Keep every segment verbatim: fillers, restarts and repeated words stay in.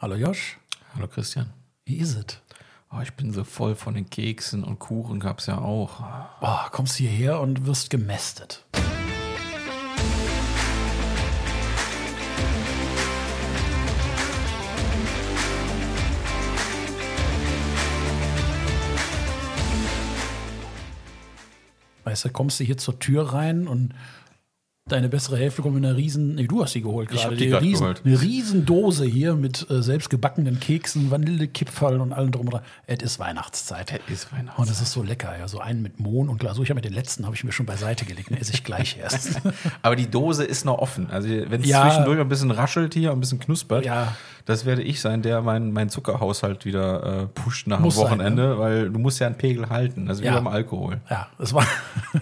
Hallo Josh. Hallo Christian. Wie ist es? Oh, ich bin so voll von den Keksen und Kuchen gab's ja auch. Oh, kommst hierher und wirst gemästet. Weißt du, kommst du hier zur Tür rein und deine bessere Hälfte kommt in einer riesen, nee, du hast die geholt gerade. Ich hab die eine, grad riesen, geholt. eine riesen Dose hier mit äh, selbstgebackenen Keksen, Vanillekipferl und allem drum und dran. Es ist Weihnachtszeit. Es ist Weihnachtszeit. Und es ist so lecker, ja. So einen mit Mohn und Glasur. Ich habe mir den letzten habe ich mir schon beiseite gelegt. Den esse ich gleich erst. Aber die Dose ist noch offen. Also wenn es Ja. zwischendurch ein bisschen raschelt hier, ein bisschen knuspert, Ja. das werde ich sein, der meinen mein Zuckerhaushalt wieder äh, pusht nach Muss dem sein, Wochenende, weil du musst ja einen Pegel halten. Also wie Ja. beim Alkohol. Ja, es war,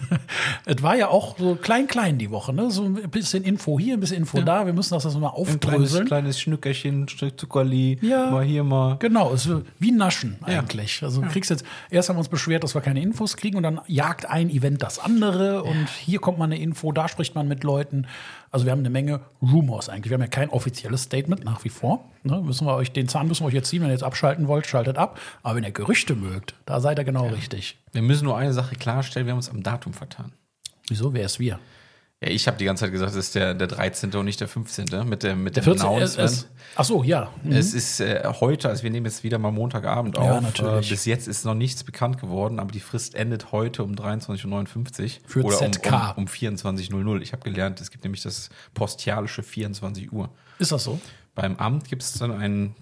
es war ja auch so klein, klein die Woche. Ne? So ein bisschen Info hier, ein bisschen Info da. Wir müssen das mal Ein kleines, aufdröseln. kleines Schnückerchen, ein Stück Zuckerli, Ja. mal hier mal. Genau, es ist wie Naschen Ja. eigentlich. Also du kriegst jetzt, erst haben wir uns beschwert, dass wir keine Infos kriegen und dann jagt ein Event das andere und hier kommt mal eine Info, da spricht man mit Leuten. Also wir haben eine Menge Rumors eigentlich. Wir haben ja kein offizielles Statement nach wie vor. Ne? Müssen wir euch, den Zahn müssen wir euch jetzt ziehen. Wenn ihr jetzt abschalten wollt, schaltet ab. Aber wenn ihr Gerüchte mögt, da seid ihr genau richtig. Wir müssen nur eine Sache klarstellen, wir haben uns am Datum vertan. Wieso? Wer ist wir? Ja, ich habe die ganze Zeit gesagt, es ist der, der dreizehnte und nicht der fünfzehnte mit dem, mit Der dem vierzehnte Announcement. Ach so, ja. Mhm. Es ist äh, heute, also wir nehmen jetzt wieder mal Montagabend Ja, auf. natürlich. Äh, bis jetzt ist noch nichts bekannt geworden, aber die Frist endet heute um dreiundzwanzig Uhr neunundfünfzig. Für oder Z K. Um, um, um vierundzwanzig Uhr. Ich habe gelernt, es gibt nämlich das postialische vierundzwanzig Uhr. Ist das so? Beim Amt gibt es dann ein,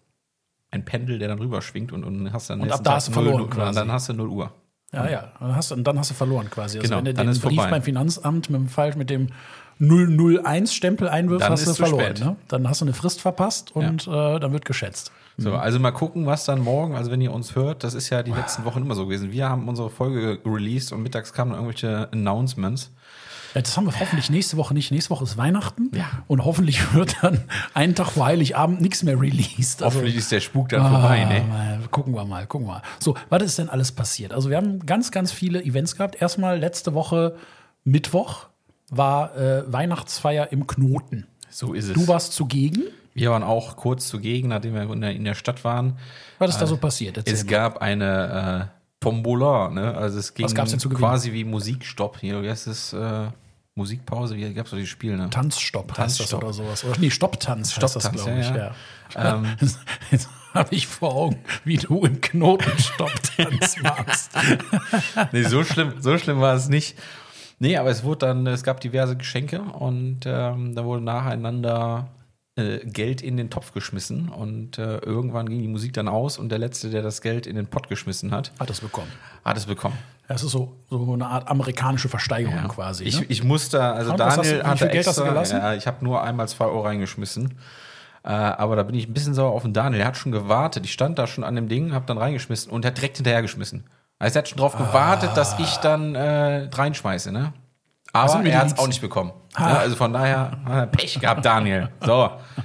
ein Pendel, der dann rüber schwingt und, und hast dann Und nächsten ab da Tag hast du null- verloren null- quasi. Dann hast du null Uhr. Ja, ja. Dann hast, du- dann hast du verloren quasi. Also Genau, wenn du dann den ist Brief vorbei. beim Finanzamt mit dem Fall mit dem null null eins Stempel einwirfst, Dann hast ist du zu verloren. spät. Ne? Dann hast du eine Frist verpasst und äh, dann wird geschätzt. So, also mal gucken, was dann morgen, also wenn ihr uns hört, das ist ja die letzten Wochen immer so gewesen. Wir haben unsere Folge released und mittags kamen dann irgendwelche Announcements. Ja, das haben wir hoffentlich nächste Woche nicht. Nächste Woche ist Weihnachten Ja. und hoffentlich wird dann einen Tag vor Heiligabend nichts mehr released. Also, Hoffentlich ist der Spuk dann ah, vorbei, ne? mal, gucken wir mal, gucken wir mal. So, was ist denn alles passiert? Also wir haben ganz, ganz viele Events gehabt. Erstmal letzte Woche Mittwoch war äh, Weihnachtsfeier im Knoten. So ist es. Du warst zugegen. Wir waren auch kurz zugegen, nachdem wir in der, in der Stadt waren. Was ist da so passiert? Erzähl Es mal. gab eine äh, Tombola, ne? Also es ging Was gab's denn zu gewinnen? quasi wie Musikstopp. Hier, wie heißt es? Äh, Musikpause, wie gab's so die Spiele, ne? Tanzstopp heißt das Tanzstopp. oder sowas. Oder, nee, Stopptanz heißt das, Stopptanz, glaube ich. ja, Ja. ja. Ähm, Jetzt habe ich vor Augen, wie du im Knoten Stopptanz machst. Nee, so schlimm, so schlimm war es nicht. Nee, aber es wurde dann, es gab diverse Geschenke und ähm, da wurde nacheinander äh, Geld in den Topf geschmissen und äh, irgendwann ging die Musik dann aus und der Letzte, der das Geld in den Pott geschmissen hat, Hat das bekommen. hat es bekommen. Das ist so, so eine Art amerikanische Versteigerung quasi. Ich, Ne? ich musste, also Und was hast du- Daniel wie hatte viel Geld hast du extra, gelassen? ja, ich habe nur einmal zwei Euro reingeschmissen. Äh, aber da bin ich ein bisschen sauer auf den Daniel. Der hat schon gewartet. Ich stand da schon an dem Ding, habe dann reingeschmissen und er hat direkt hinterhergeschmissen. Also er hat schon drauf gewartet, dass ich dann äh, reinschmeiße, ne? Aber sind mir die er hat es Liebsten. auch nicht bekommen. Ja, also von daher äh, Pech gehabt, Daniel. So.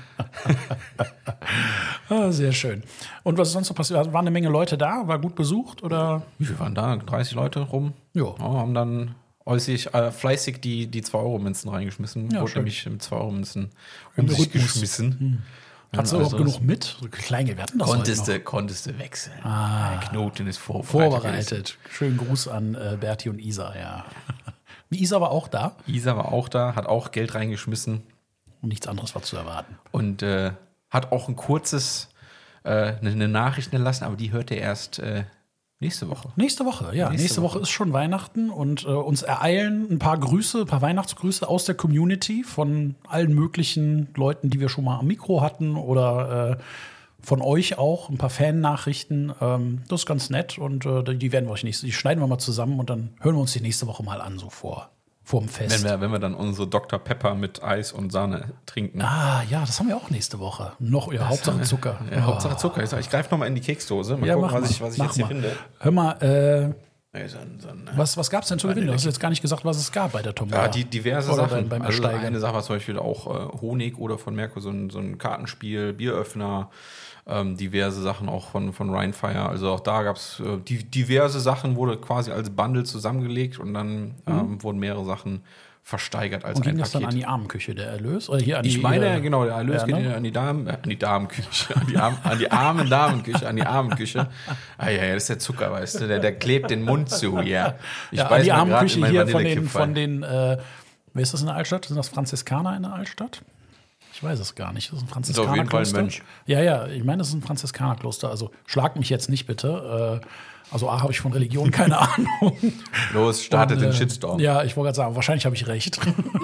Ah, sehr schön. Und was ist sonst noch passiert? Waren eine Menge Leute da? War gut besucht? Oder? Wie viel waren da? dreißig Leute rum. Jo. Ja, haben dann äußerlich äh, fleißig die, die zwei Euro Münzen reingeschmissen. Ja, Wurde schön. nämlich mit zwei Euro Münzen Im um sich Rhythmus. geschmissen. Hast du Also überhaupt genug mit? So Kleingeld, wir hatten das Konntest heute du, konntest du wechseln. Der Knoten ist noch. vorbereitet. Vorbereitet. Schönen Gruß an äh, Berti und Isa, ja. Wie Isa war auch da Isa war auch da, hat auch Geld reingeschmissen und nichts anderes war zu erwarten. und äh, hat auch ein kurzes, äh, eine Nachricht hinterlassen, aber die hört er erst äh, nächste Woche. Nächste Woche, ja. Nächste, Nächste Woche. Woche ist schon Weihnachten und äh, uns ereilen ein paar Grüße, ein paar Weihnachtsgrüße aus der Community von allen möglichen Leuten, die wir schon mal am Mikro hatten oder äh, von euch auch, ein paar Fan-Nachrichten. Ähm, das ist ganz nett und äh, die werden wir euch nicht, die schneiden wir mal zusammen und dann hören wir uns die nächste Woche mal an, so vor, vor dem Fest. Wenn wir, wenn wir dann unsere Doktor Pepper mit Eis und Sahne trinken. Ah, ja, das haben wir auch nächste Woche. Noch, ja, Hauptsache Zucker. Ja, Hauptsache Zucker. Ich, sag, ich greife nochmal in die Keksdose. Mal Ja, gucken, mach was mal, ich, was ich mach jetzt hier mal. finde. Hör mal, äh, Nee, so ein, so ein, was, was gab es denn zu gewinnen? Du hast jetzt gar nicht gesagt, was es gab bei der Tombola. Ja, die diverse Oder Sachen. beim, beim also Ersteigern. eine Sache war zum Beispiel auch äh, Honig oder von Merkur, so ein, so ein Kartenspiel, Bieröffner, ähm, diverse Sachen auch von, von Rhinefire. Also auch da gab es äh, die, diverse Sachen, wurde quasi als Bundle zusammengelegt und dann ähm, wurden mehrere Sachen versteigert als Und ging ein das dann Paket. an die Armenküche, der Erlös? Oder hier an Ich die, meine, äh, genau, der Erlös ja, geht ne? an die Damen, äh, an die Damenküche, an die, Arm, an die armen Damenküche, an die Armenküche. Ah ja, ja, das ist der Zucker, weißt du, der, der klebt den Mund zu, ja. Ich Ja, an die mal grad Armenküche in meinen hier von den, Vanillekipferl. von den äh, wer ist das in der Altstadt? Sind das Franziskaner in der Altstadt? Ich weiß es gar nicht. Das ist ein Das ist auf jeden Fall ein Franziskanerkloster. Mönch. Ja, ja, ich meine, das ist ein Franziskanerkloster. Also schlag mich jetzt nicht bitte. Äh, also A, habe ich von Religion keine Ahnung. Los, startet Und, den äh, Shitstorm. Ja, ich wollte gerade sagen, wahrscheinlich habe ich recht.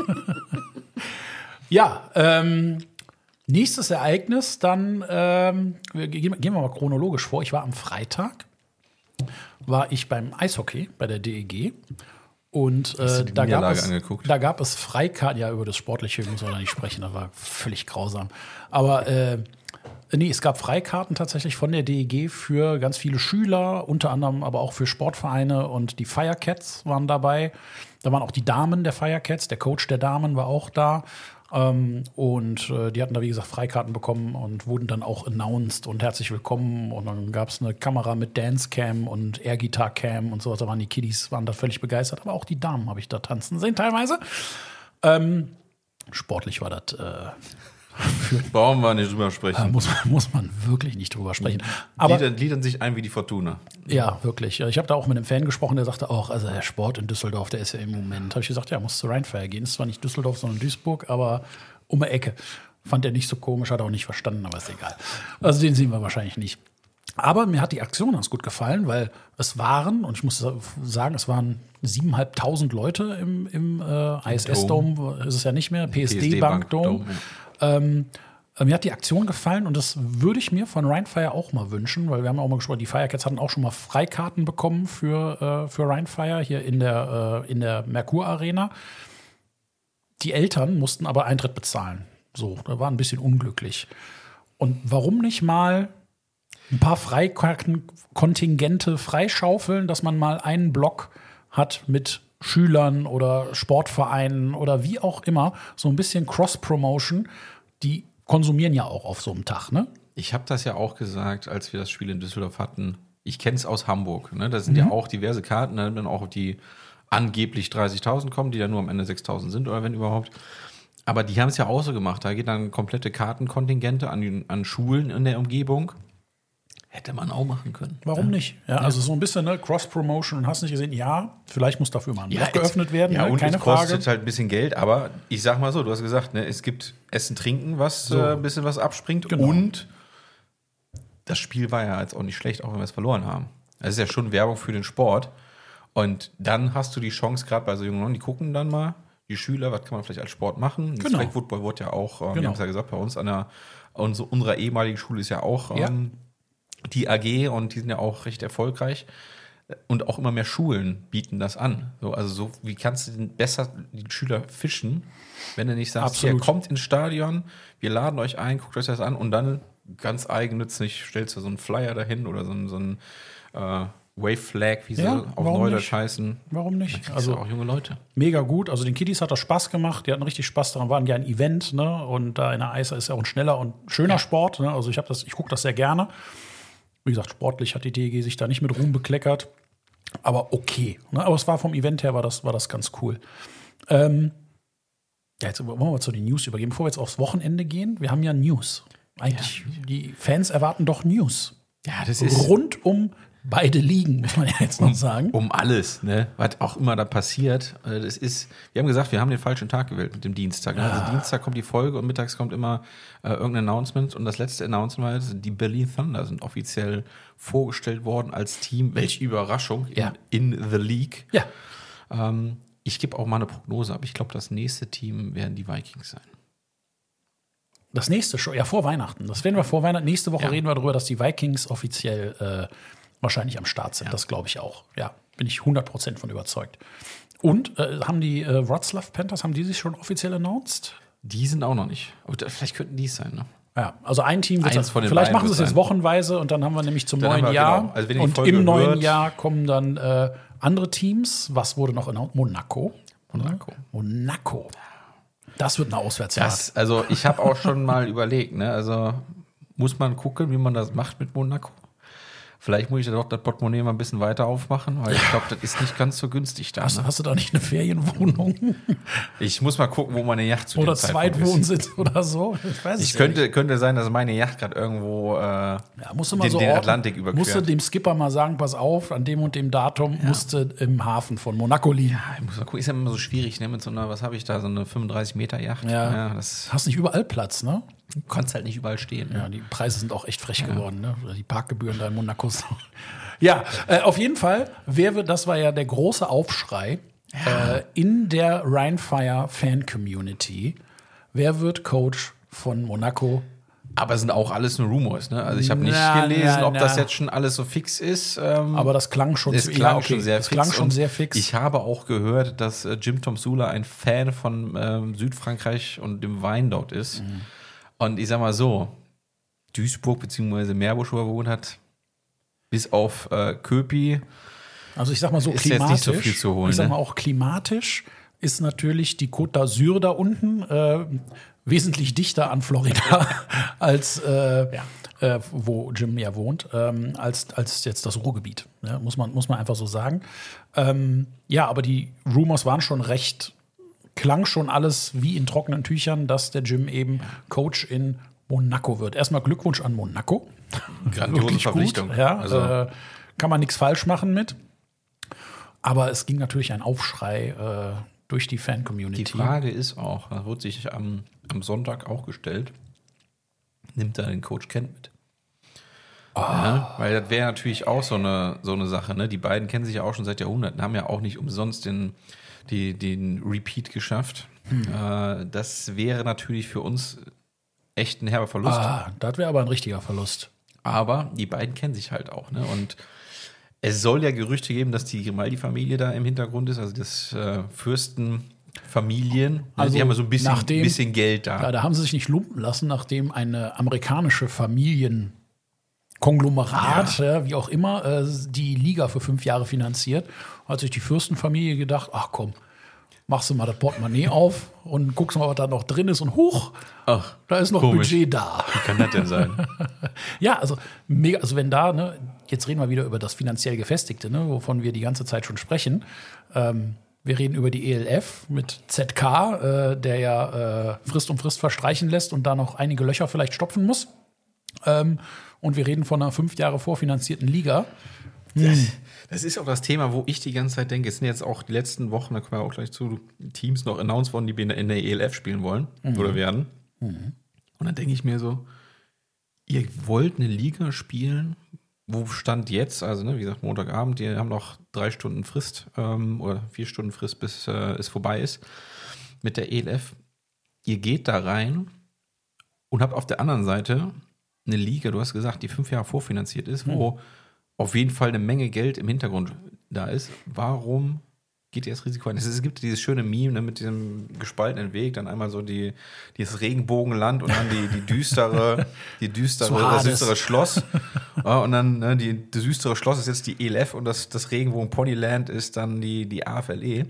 Ja, ähm, nächstes Ereignis, dann ähm, wir, gehen, gehen wir mal chronologisch vor. Ich war am Freitag, war ich beim Eishockey bei der D E G. Und Hast du äh, die da, gab Niederlage es, angeguckt? da gab es Freikarten. Ja, über das Sportliche müssen wir da nicht sprechen, das war völlig grausam. Aber äh, nee, es gab Freikarten tatsächlich von der D E G für ganz viele Schüler, unter anderem aber auch für Sportvereine, und die Firecats waren dabei. Da waren auch die Damen der Firecats, der Coach der Damen war auch da. Ähm, und äh, die hatten da, wie gesagt, Freikarten bekommen und wurden dann auch announced und herzlich willkommen. Und dann gab es eine Kamera mit Dancecam und Air-Guitar-Cam und sowas. Da waren die Kiddies, waren da völlig begeistert. Aber auch die Damen habe ich da tanzen sehen teilweise. Ähm, sportlich war das, äh, Brauchen wir nicht drüber äh, sprechen. muss, man, muss man wirklich nicht drüber sprechen. Aber Liedern, liedern sich ein wie die Fortuna. ja, wirklich. Ich habe da auch mit einem Fan gesprochen, der sagte auch, also der Sport in Düsseldorf, der ist ja im Moment. Habe ich gesagt, ja, muss zur Rheinfeier gehen. Ist zwar nicht Düsseldorf, sondern Duisburg, aber um die Ecke. Fand er nicht so komisch, hat er auch nicht verstanden, aber ist egal. Also den sehen wir wahrscheinlich nicht. Aber mir hat die Aktion ganz gut gefallen, weil es waren, und ich muss sagen, es waren siebeneinhalbtausend Leute im, im äh, I S S-Dome, ist es ja nicht mehr, P S D-Bank-Dome. Dome, ja. Ähm, äh, mir hat die Aktion gefallen und das würde ich mir von Rheinfire auch mal wünschen, weil wir haben auch mal gesprochen, die Firecats hatten auch schon mal Freikarten bekommen für, äh, für Rheinfire hier in der, äh, in der Merkur Arena. Die Eltern mussten aber Eintritt bezahlen. So, da war ein bisschen unglücklich. Und warum nicht mal ein paar Freikartenkontingente freischaufeln, dass man mal einen Block hat mit Schülern oder Sportvereinen oder wie auch immer, so ein bisschen Cross-Promotion, die konsumieren ja auch auf so einem Tag, ne? Ich habe das ja auch gesagt, als wir das Spiel in Düsseldorf hatten. Ich kenne es aus Hamburg. Ne? Da sind Mhm. ja auch diverse Karten, da dann auch die angeblich dreißigtausend kommen, die dann nur am Ende sechstausend sind oder wenn überhaupt. Aber die haben es ja auch so gemacht. Da geht dann komplette Kartenkontingente an, die- an Schulen in der Umgebung. Hätte man auch machen können. Warum nicht? Ja, also so ein bisschen ne, Cross-Promotion und hast nicht gesehen, ja, vielleicht muss dafür mal ein Block es- geöffnet werden, Ja, ne? und Keine es kostet Frage. halt ein bisschen Geld, aber ich sag mal so, du hast gesagt, ne, es gibt Essen, Trinken, was So. äh, ein bisschen was abspringt. Genau. Und das Spiel war ja jetzt auch nicht schlecht, auch wenn wir es verloren haben. Das ist ja schon Werbung für den Sport. Und dann hast du die Chance, gerade bei so jungen Leuten, die gucken dann mal, die Schüler, was kann man vielleicht als Sport machen? Das Genau. Flag Football wurde ja auch, äh, wir Genau. haben es ja gesagt, bei uns an der, unsere, unserer ehemaligen Schule ist ja auch Ja. ähm, die A G und die sind ja auch recht erfolgreich. Und auch immer mehr Schulen bieten das an. So, also so, wie kannst du denn besser die Schüler fischen, wenn du nicht sagst, Absolut. ihr kommt ins Stadion, wir laden euch ein, guckt euch das an und dann ganz eigennützig stellst du so einen Flyer dahin oder so einen, so einen äh, Wave Flag, wie sie Ja, auf warum Neudeutsch nicht? heißen. Warum nicht? Also Also auch junge Leute. mega gut. Also den Kiddies hat das Spaß gemacht. Die hatten richtig Spaß daran. Waren ja ein Event, ne? Und da in der Eiser ist ja auch ein schneller und schöner Sport. Ne? Also ich habe das, ich gucke das sehr gerne. Wie gesagt, sportlich hat die D E G sich da nicht mit Ruhm bekleckert. Aber okay. Ne? Aber es war vom Event her war das, war das ganz cool. Ähm, ja, jetzt wollen wir zu den News übergehen, bevor wir jetzt aufs Wochenende gehen. Wir haben ja News. Eigentlich, die Fans erwarten doch News. Ja, das Rund um beide Ligen, muss man ja jetzt noch sagen. um alles, ne? Was auch immer da passiert. Äh, Das ist, wir haben gesagt, wir haben den falschen Tag gewählt mit dem Dienstag. ne? Also Dienstag kommt die Folge und mittags kommt immer äh, irgendein Announcement. Und das letzte Announcement war jetzt, die Berlin Thunder sind offiziell vorgestellt worden als Team. Welche Überraschung in, Ja. in the League. Ja, Ähm, ich gebe auch mal eine Prognose ab. Ich glaube, das nächste Team werden die Vikings sein. das nächste schon, ja, vor Weihnachten. Das werden wir vor Weihnachten. Nächste Woche Ja. reden wir darüber, dass die Vikings offiziell äh, wahrscheinlich am Start sind. Das glaube ich auch. Ja, bin ich hundert Prozent von überzeugt. Und äh, haben die äh, Wroclaw Panthers, haben die sich schon offiziell announced? Die sind auch noch nicht. Oder vielleicht könnten die es sein, ne? Ja, also ein Team wird Eins das, von den vielleicht beiden machen sie es wird jetzt sein. wochenweise und dann haben wir nämlich zum Dann neuen haben wir- Jahr. genau. Also wenn ihr die und Folge im neuen hört- Jahr kommen dann äh, andere Teams. Was wurde noch announced? Monaco. Monaco. Monaco. Das wird eine Auswärtsfahrt. Das, also ich habe auch schon mal überlegt, ne? Also muss man gucken, wie man das macht mit Monaco. Vielleicht muss ich da doch das Portemonnaie mal ein bisschen weiter aufmachen, weil ich glaube, das ist nicht ganz so günstig da. Hast, Ne? hast du da nicht eine Ferienwohnung? Ich muss mal gucken, wo meine Yacht zu Oder dem Zeitpunkt ist. Zweitwohnsitz oder so? Ich weiß es Ich ja könnte, nicht. könnte sein, dass meine Yacht gerade irgendwo äh, Ja, musst du mal den, so den ordnen. Atlantik überquert. Musst du dem Skipper mal sagen, pass auf, an dem und dem Datum musst du im Hafen von Monaco liegen. Ja, ich muss mal gucken, ist ja immer so schwierig, ne? Mit so einer, was habe ich da, so eine fünfunddreißig Meter Yacht. Ja. ja das Hast nicht überall Platz, ne? du kannst halt nicht überall stehen. Ja, Ne? die Preise sind auch echt frech geworden, ne? Die Parkgebühren da in Monaco. Ja, äh, auf jeden Fall, wer wird, das war ja der große Aufschrei äh, in der Rheinfire Fan-Community. Wer wird Coach von Monaco? Aber es sind auch alles nur Rumors, ne? Also ich habe nicht Na, gelesen, na, ob das na. jetzt schon alles so fix ist. Ähm, Aber das klang schon, es klang ja, okay, schon sehr das fix. klang schon Und sehr fix. Ich habe auch gehört, dass äh, Jim Tom Sula ein Fan von ähm, Südfrankreich und dem Wein dort ist. Mhm. Und ich sag mal so, Duisburg bzw. Meerbusch, wo er gewohnt hat, bis auf äh, Köpi. Also ich sag mal so Ist jetzt klimatisch. nicht so viel zu holen, ich sag ne? mal auch klimatisch ist natürlich die Côte d'Azur da unten äh, wesentlich dichter an Florida als äh, äh, wo Jim ja wohnt, ähm, als, als jetzt das Ruhrgebiet. Ne? Muss man, muss man einfach so sagen. Ähm, ja, aber die Rumors waren schon recht, klang schon alles wie in trockenen Tüchern, dass der Jim eben Coach in Monaco wird. Erstmal Glückwunsch an Monaco. Grandiose Wirklich Verpflichtung. Gut, ja, Also- äh, kann man nichts falsch machen mit. Aber es ging natürlich ein Aufschrei äh, durch die Die Fan-Community. Frage ist auch, das wurde sich am, am Sonntag auch gestellt, nimmt er den Coach Kent mit? Ja, weil das wäre natürlich auch so eine, so eine Sache. Ne? Die beiden kennen sich ja auch schon seit Jahrhunderten, haben ja auch nicht umsonst den, die, den Repeat geschafft. Äh, das wäre natürlich für uns echt ein herber Verlust. Ah, das wäre aber ein richtiger Verlust. Aber die beiden kennen sich halt auch. Ne? Und es soll ja Gerüchte geben, dass die Grimaldi-Familie da im Hintergrund ist, also das äh, Fürstenfamilien. Ne? Also die haben ja so ein bisschen, nachdem- bisschen Geld da. Ja, da haben sie sich nicht lumpen lassen, nachdem eine amerikanische Familienkonglomerat, ja. wie auch immer, äh, die Liga für fünf Jahre finanziert, hat sich die Fürstenfamilie gedacht, ach komm, machst du mal das Portemonnaie auf und guckst mal, was da noch drin ist und huch, Ach, da ist noch komisch. Budget da. Wie kann das denn sein? Ja, also mega, also wenn da, ne, jetzt reden wir wieder über das finanziell Gefestigte, ne, wovon wir die ganze Zeit schon sprechen. Ähm, wir reden über die E L F mit Z K, äh, der ja äh, Frist um Frist verstreichen lässt und da noch einige Löcher vielleicht stopfen muss. Ähm, und wir reden von einer fünf Jahre vorfinanzierten Liga. Das ist auch das Thema, wo ich die ganze Zeit denke. Es sind jetzt auch die letzten Wochen, da kommen wir auch gleich zu, Teams noch announced worden, die in der, in der E L F spielen wollen oder werden. Und dann denke ich mir so, ihr wollt eine Liga spielen, wo Stand jetzt, also ne, wie gesagt, Montagabend, die haben noch drei Stunden Frist ähm, oder vier Stunden Frist, bis äh, es vorbei ist mit der E L F. Ihr geht da rein und habt auf der anderen Seite eine Liga, du hast gesagt, die fünf Jahre vorfinanziert ist, wo auf jeden Fall eine Menge Geld im Hintergrund da ist. Warum geht ihr das Risiko ein? Es, ist, es gibt dieses schöne Meme, ne, mit diesem gespaltenen Weg, dann einmal so die, dieses Regenbogenland und dann die, die düstere, die düstere, So das Hades. düstere Schloss. Ja, und dann ne, die, das düstere Schloss ist jetzt die E L F und das, das Regenbogen Ponyland ist dann die, die A F L E.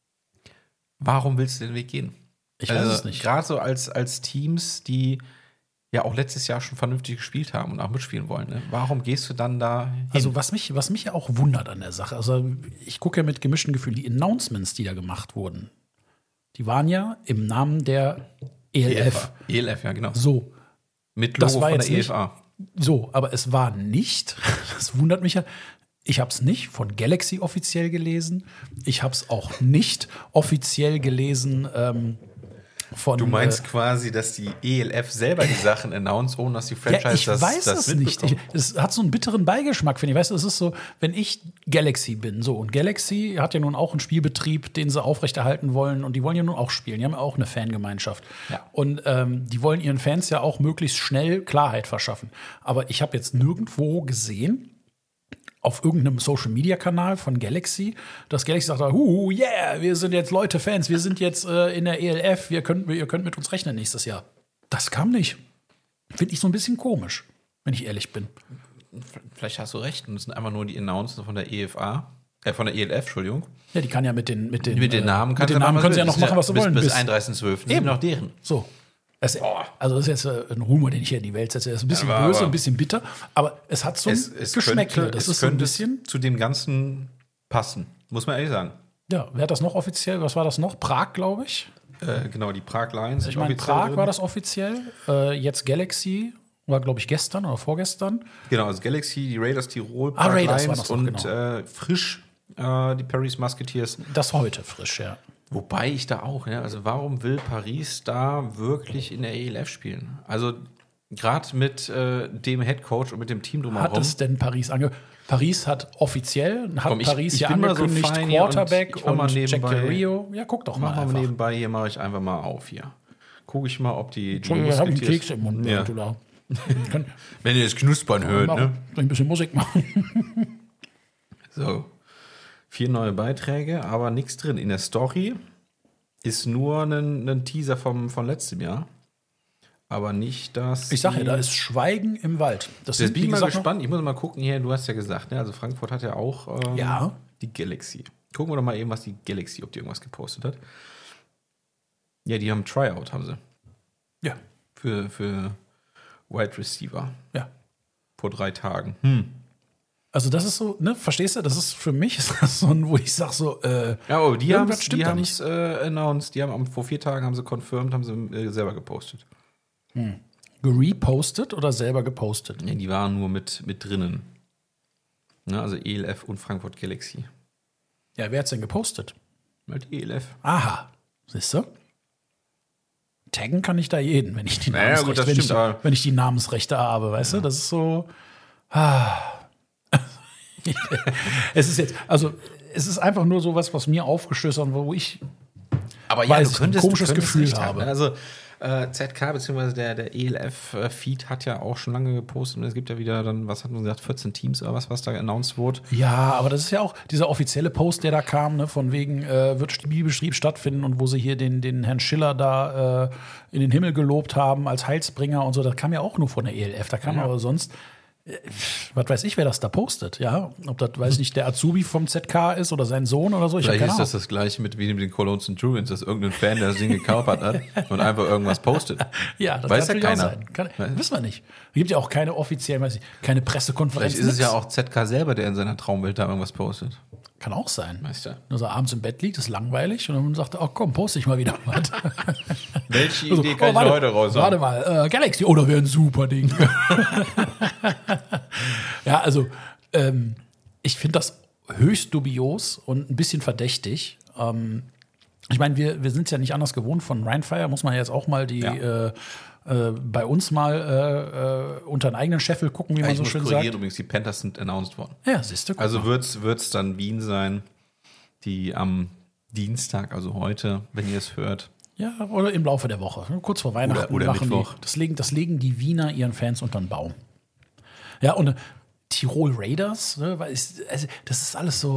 Warum willst du den Weg gehen? Ich weiß es nicht. Gerade so als, als Teams, die ja auch letztes Jahr schon vernünftig gespielt haben und auch mitspielen wollen. Ne? Warum gehst du dann da hin? Also was mich, was mich ja auch wundert an der Sache, also ich gucke ja mit gemischten Gefühlen, die Announcements, die da gemacht wurden, die waren ja im Namen der E L F. E L F, ja genau. So, Mit das Logo war von jetzt der E nicht- F A. so, aber es war nicht, das wundert mich ja, ich habe es nicht von Galaxy offiziell gelesen, ich habe es auch nicht offiziell gelesen ähm, von Du meinst äh, quasi, dass die E L F selber die Sachen announced, ohne dass die Franchise ja, ich das, weiß das es nicht. mitbekommt? Ich, es hat so einen bitteren Beigeschmack, finde ich. Weißt du, es ist so, wenn ich Galaxy bin, so, und Galaxy hat ja nun auch einen Spielbetrieb, den sie aufrechterhalten wollen, und die wollen ja nun auch spielen. Die haben ja auch eine Fangemeinschaft. Ja. Und ähm, die wollen ihren Fans ja auch möglichst schnell Klarheit verschaffen. Aber ich habe jetzt nirgendwo gesehen, auf irgendeinem Social-Media-Kanal von Galaxy, dass Galaxy sagt, huhu, yeah, wir sind jetzt Leute, Fans, wir sind jetzt äh, in der E L F, wir könnt, ihr könnt mit uns rechnen nächstes Jahr. Das kam nicht. Finde ich so ein bisschen komisch, wenn ich ehrlich bin. Vielleicht hast du recht. Und es sind einfach nur die Announcements von der E F A, äh, von der E L F, Entschuldigung. Ja, die kann ja mit den mit den Mit den Namen, äh, mit den Namen können sie ja noch machen, was sie bis, wollen. Bis Bis- einunddreißigsten zwölften Eben. sind noch deren. So. Das, also das ist jetzt ein Rumor, den ich hier in die Welt setze. Das ist ein bisschen aber, böse, aber ein bisschen bitter, aber es hat so ein Es, es Geschmäckle. könnte, Das es ist so ein könnte bisschen. zu dem Ganzen passen, muss man ehrlich sagen. Ja, wer hat das noch offiziell? Was war das noch? Prag, glaube ich. Äh, genau, die Prag Lions. Ich meine, Prag drin. War das offiziell. Äh, jetzt Galaxy war, glaube ich, gestern oder vorgestern. Genau, also Galaxy, die Raiders Tirol, ah, Prag Raiders Lions war und noch, genau. äh, frisch äh, die Paris Musketeers. Das heute frisch, ja. Wobei ich da auch, ja, also warum will Paris da wirklich in der E L F spielen? Also gerade mit äh, dem Headcoach und mit dem Team drumherum. Hat es denn Paris ange... Paris hat offiziell, hat Komm, ich, Paris ich ja bin angekündigt, mal so Quarterback und, und und Jack Del Rio. Ja, guck doch mal mach mal einfach. nebenbei, hier mache ich einfach mal auf hier. Gucke ich mal, ob die, die Entschuldigung, ich habe einen Musketeers- Keks im Mund. Ja. Leute, da. Kann, Wenn ihr das Knuspern hört, machen, ne? soll ich ein bisschen Musik machen. So. Vier neue Beiträge, aber nichts drin. In der Story ist nur ein, ein Teaser vom, von letztem Jahr. Aber nicht das. Ich sage ja, da ist Schweigen im Wald. Das Jetzt sind, bin wie ich mal gesagt, gespannt. Ich muss mal gucken hier. Du hast ja gesagt, ne? Also Frankfurt hat ja auch ähm, Ja. die Galaxy. Gucken wir doch mal eben, was die Galaxy, ob die irgendwas gepostet hat. Ja, die haben Tryout, haben sie. Ja, Für, für Wide Receiver. ja. Vor drei Tagen. Hm. Also das ist so, ne, verstehst du? Das ist für mich ist das so ein, wo ich sage so, äh, Ja, aber die haben Irgendwas es stimmt die da haben's, äh, announced. Die haben am, vor vier Tagen haben sie confirmed, haben sie äh, selber gepostet. gerepostet oder selber gepostet. Ja, die waren nur mit, mit drinnen. Ne, also E L F und Frankfurt Galaxy. Ja, wer hat's denn gepostet? Halt E L F. Aha, siehst du? Taggen kann ich da jeden, wenn ich die Naja, Namensrechte, gut, das wenn, stimmt, ich, aber- wenn ich die Namensrechte habe, weißt du? Das ist so. Ah. Es ist jetzt, also es ist einfach nur so was, was mir aufgestößt hat, wo ich Aber Weiß ich, ein komisches du könntest Gefühl recht haben, habe. ne? Also äh, Z K bzw. der, der E L F-Feed hat ja auch schon lange gepostet. Und es gibt ja wieder dann, was hat man gesagt, vierzehn Teams oder was, was da announced wurde. Ja, aber das ist ja auch dieser offizielle Post, der da kam, ne, von wegen, äh, wird Spielbetrieb stattfinden und wo sie hier den, den Herrn Schiller da äh, in den Himmel gelobt haben als Heilsbringer und so. Das kam ja auch nur von der E L F. Da kam Ja. aber sonst, äh, was weiß ich, wer das da postet, ja. Ob das, weiß nicht, der Azubi vom Z K ist oder sein Sohn oder so. Ich hab Vielleicht keine ist das Ahnung. das gleiche mit wie mit den Cologne Centurions, dass irgendein Fan, der das Ding gekauft hat und einfach irgendwas postet. Ja, das Weiß kann ja natürlich auch keiner. sein. Kann, Weiß- wissen wir nicht. Es gibt ja auch keine offiziellen, weiß ich, keine Pressekonferenz. Vielleicht ist es nix. ja auch Z K selber, der in seiner Traumwelt da irgendwas postet. Kann auch sein. Weißt du? Dass er abends im Bett liegt, ist langweilig und dann sagt er, oh komm, poste ich mal wieder was. Welche Also, Idee kann oh, ich warte, heute raus Warte mal, äh, Galaxy, oh, das wäre ein super Ding. Ja, also ähm, ich finde das höchst dubios und ein bisschen verdächtig. Ähm, ich meine, wir, wir sind es ja nicht anders gewohnt von Rheinfire, muss man jetzt auch mal die Ja. äh, äh, bei uns mal äh, äh, unter den eigenen Scheffel gucken, wie man Ich so muss schön korrigieren, sagt. übrigens, die Panthers sind announced worden. Ja, siehst du. guck Also mal. wird es dann Wien sein, die am Dienstag, also heute, wenn ihr es hört. Ja, oder im Laufe der Woche. Kurz vor Weihnachten oder machen Mittwoch. die. Das legen, das legen die Wiener ihren Fans unter den Baum. Ja, und äh, Tirol Raiders, ne, weil es, also, das ist alles so,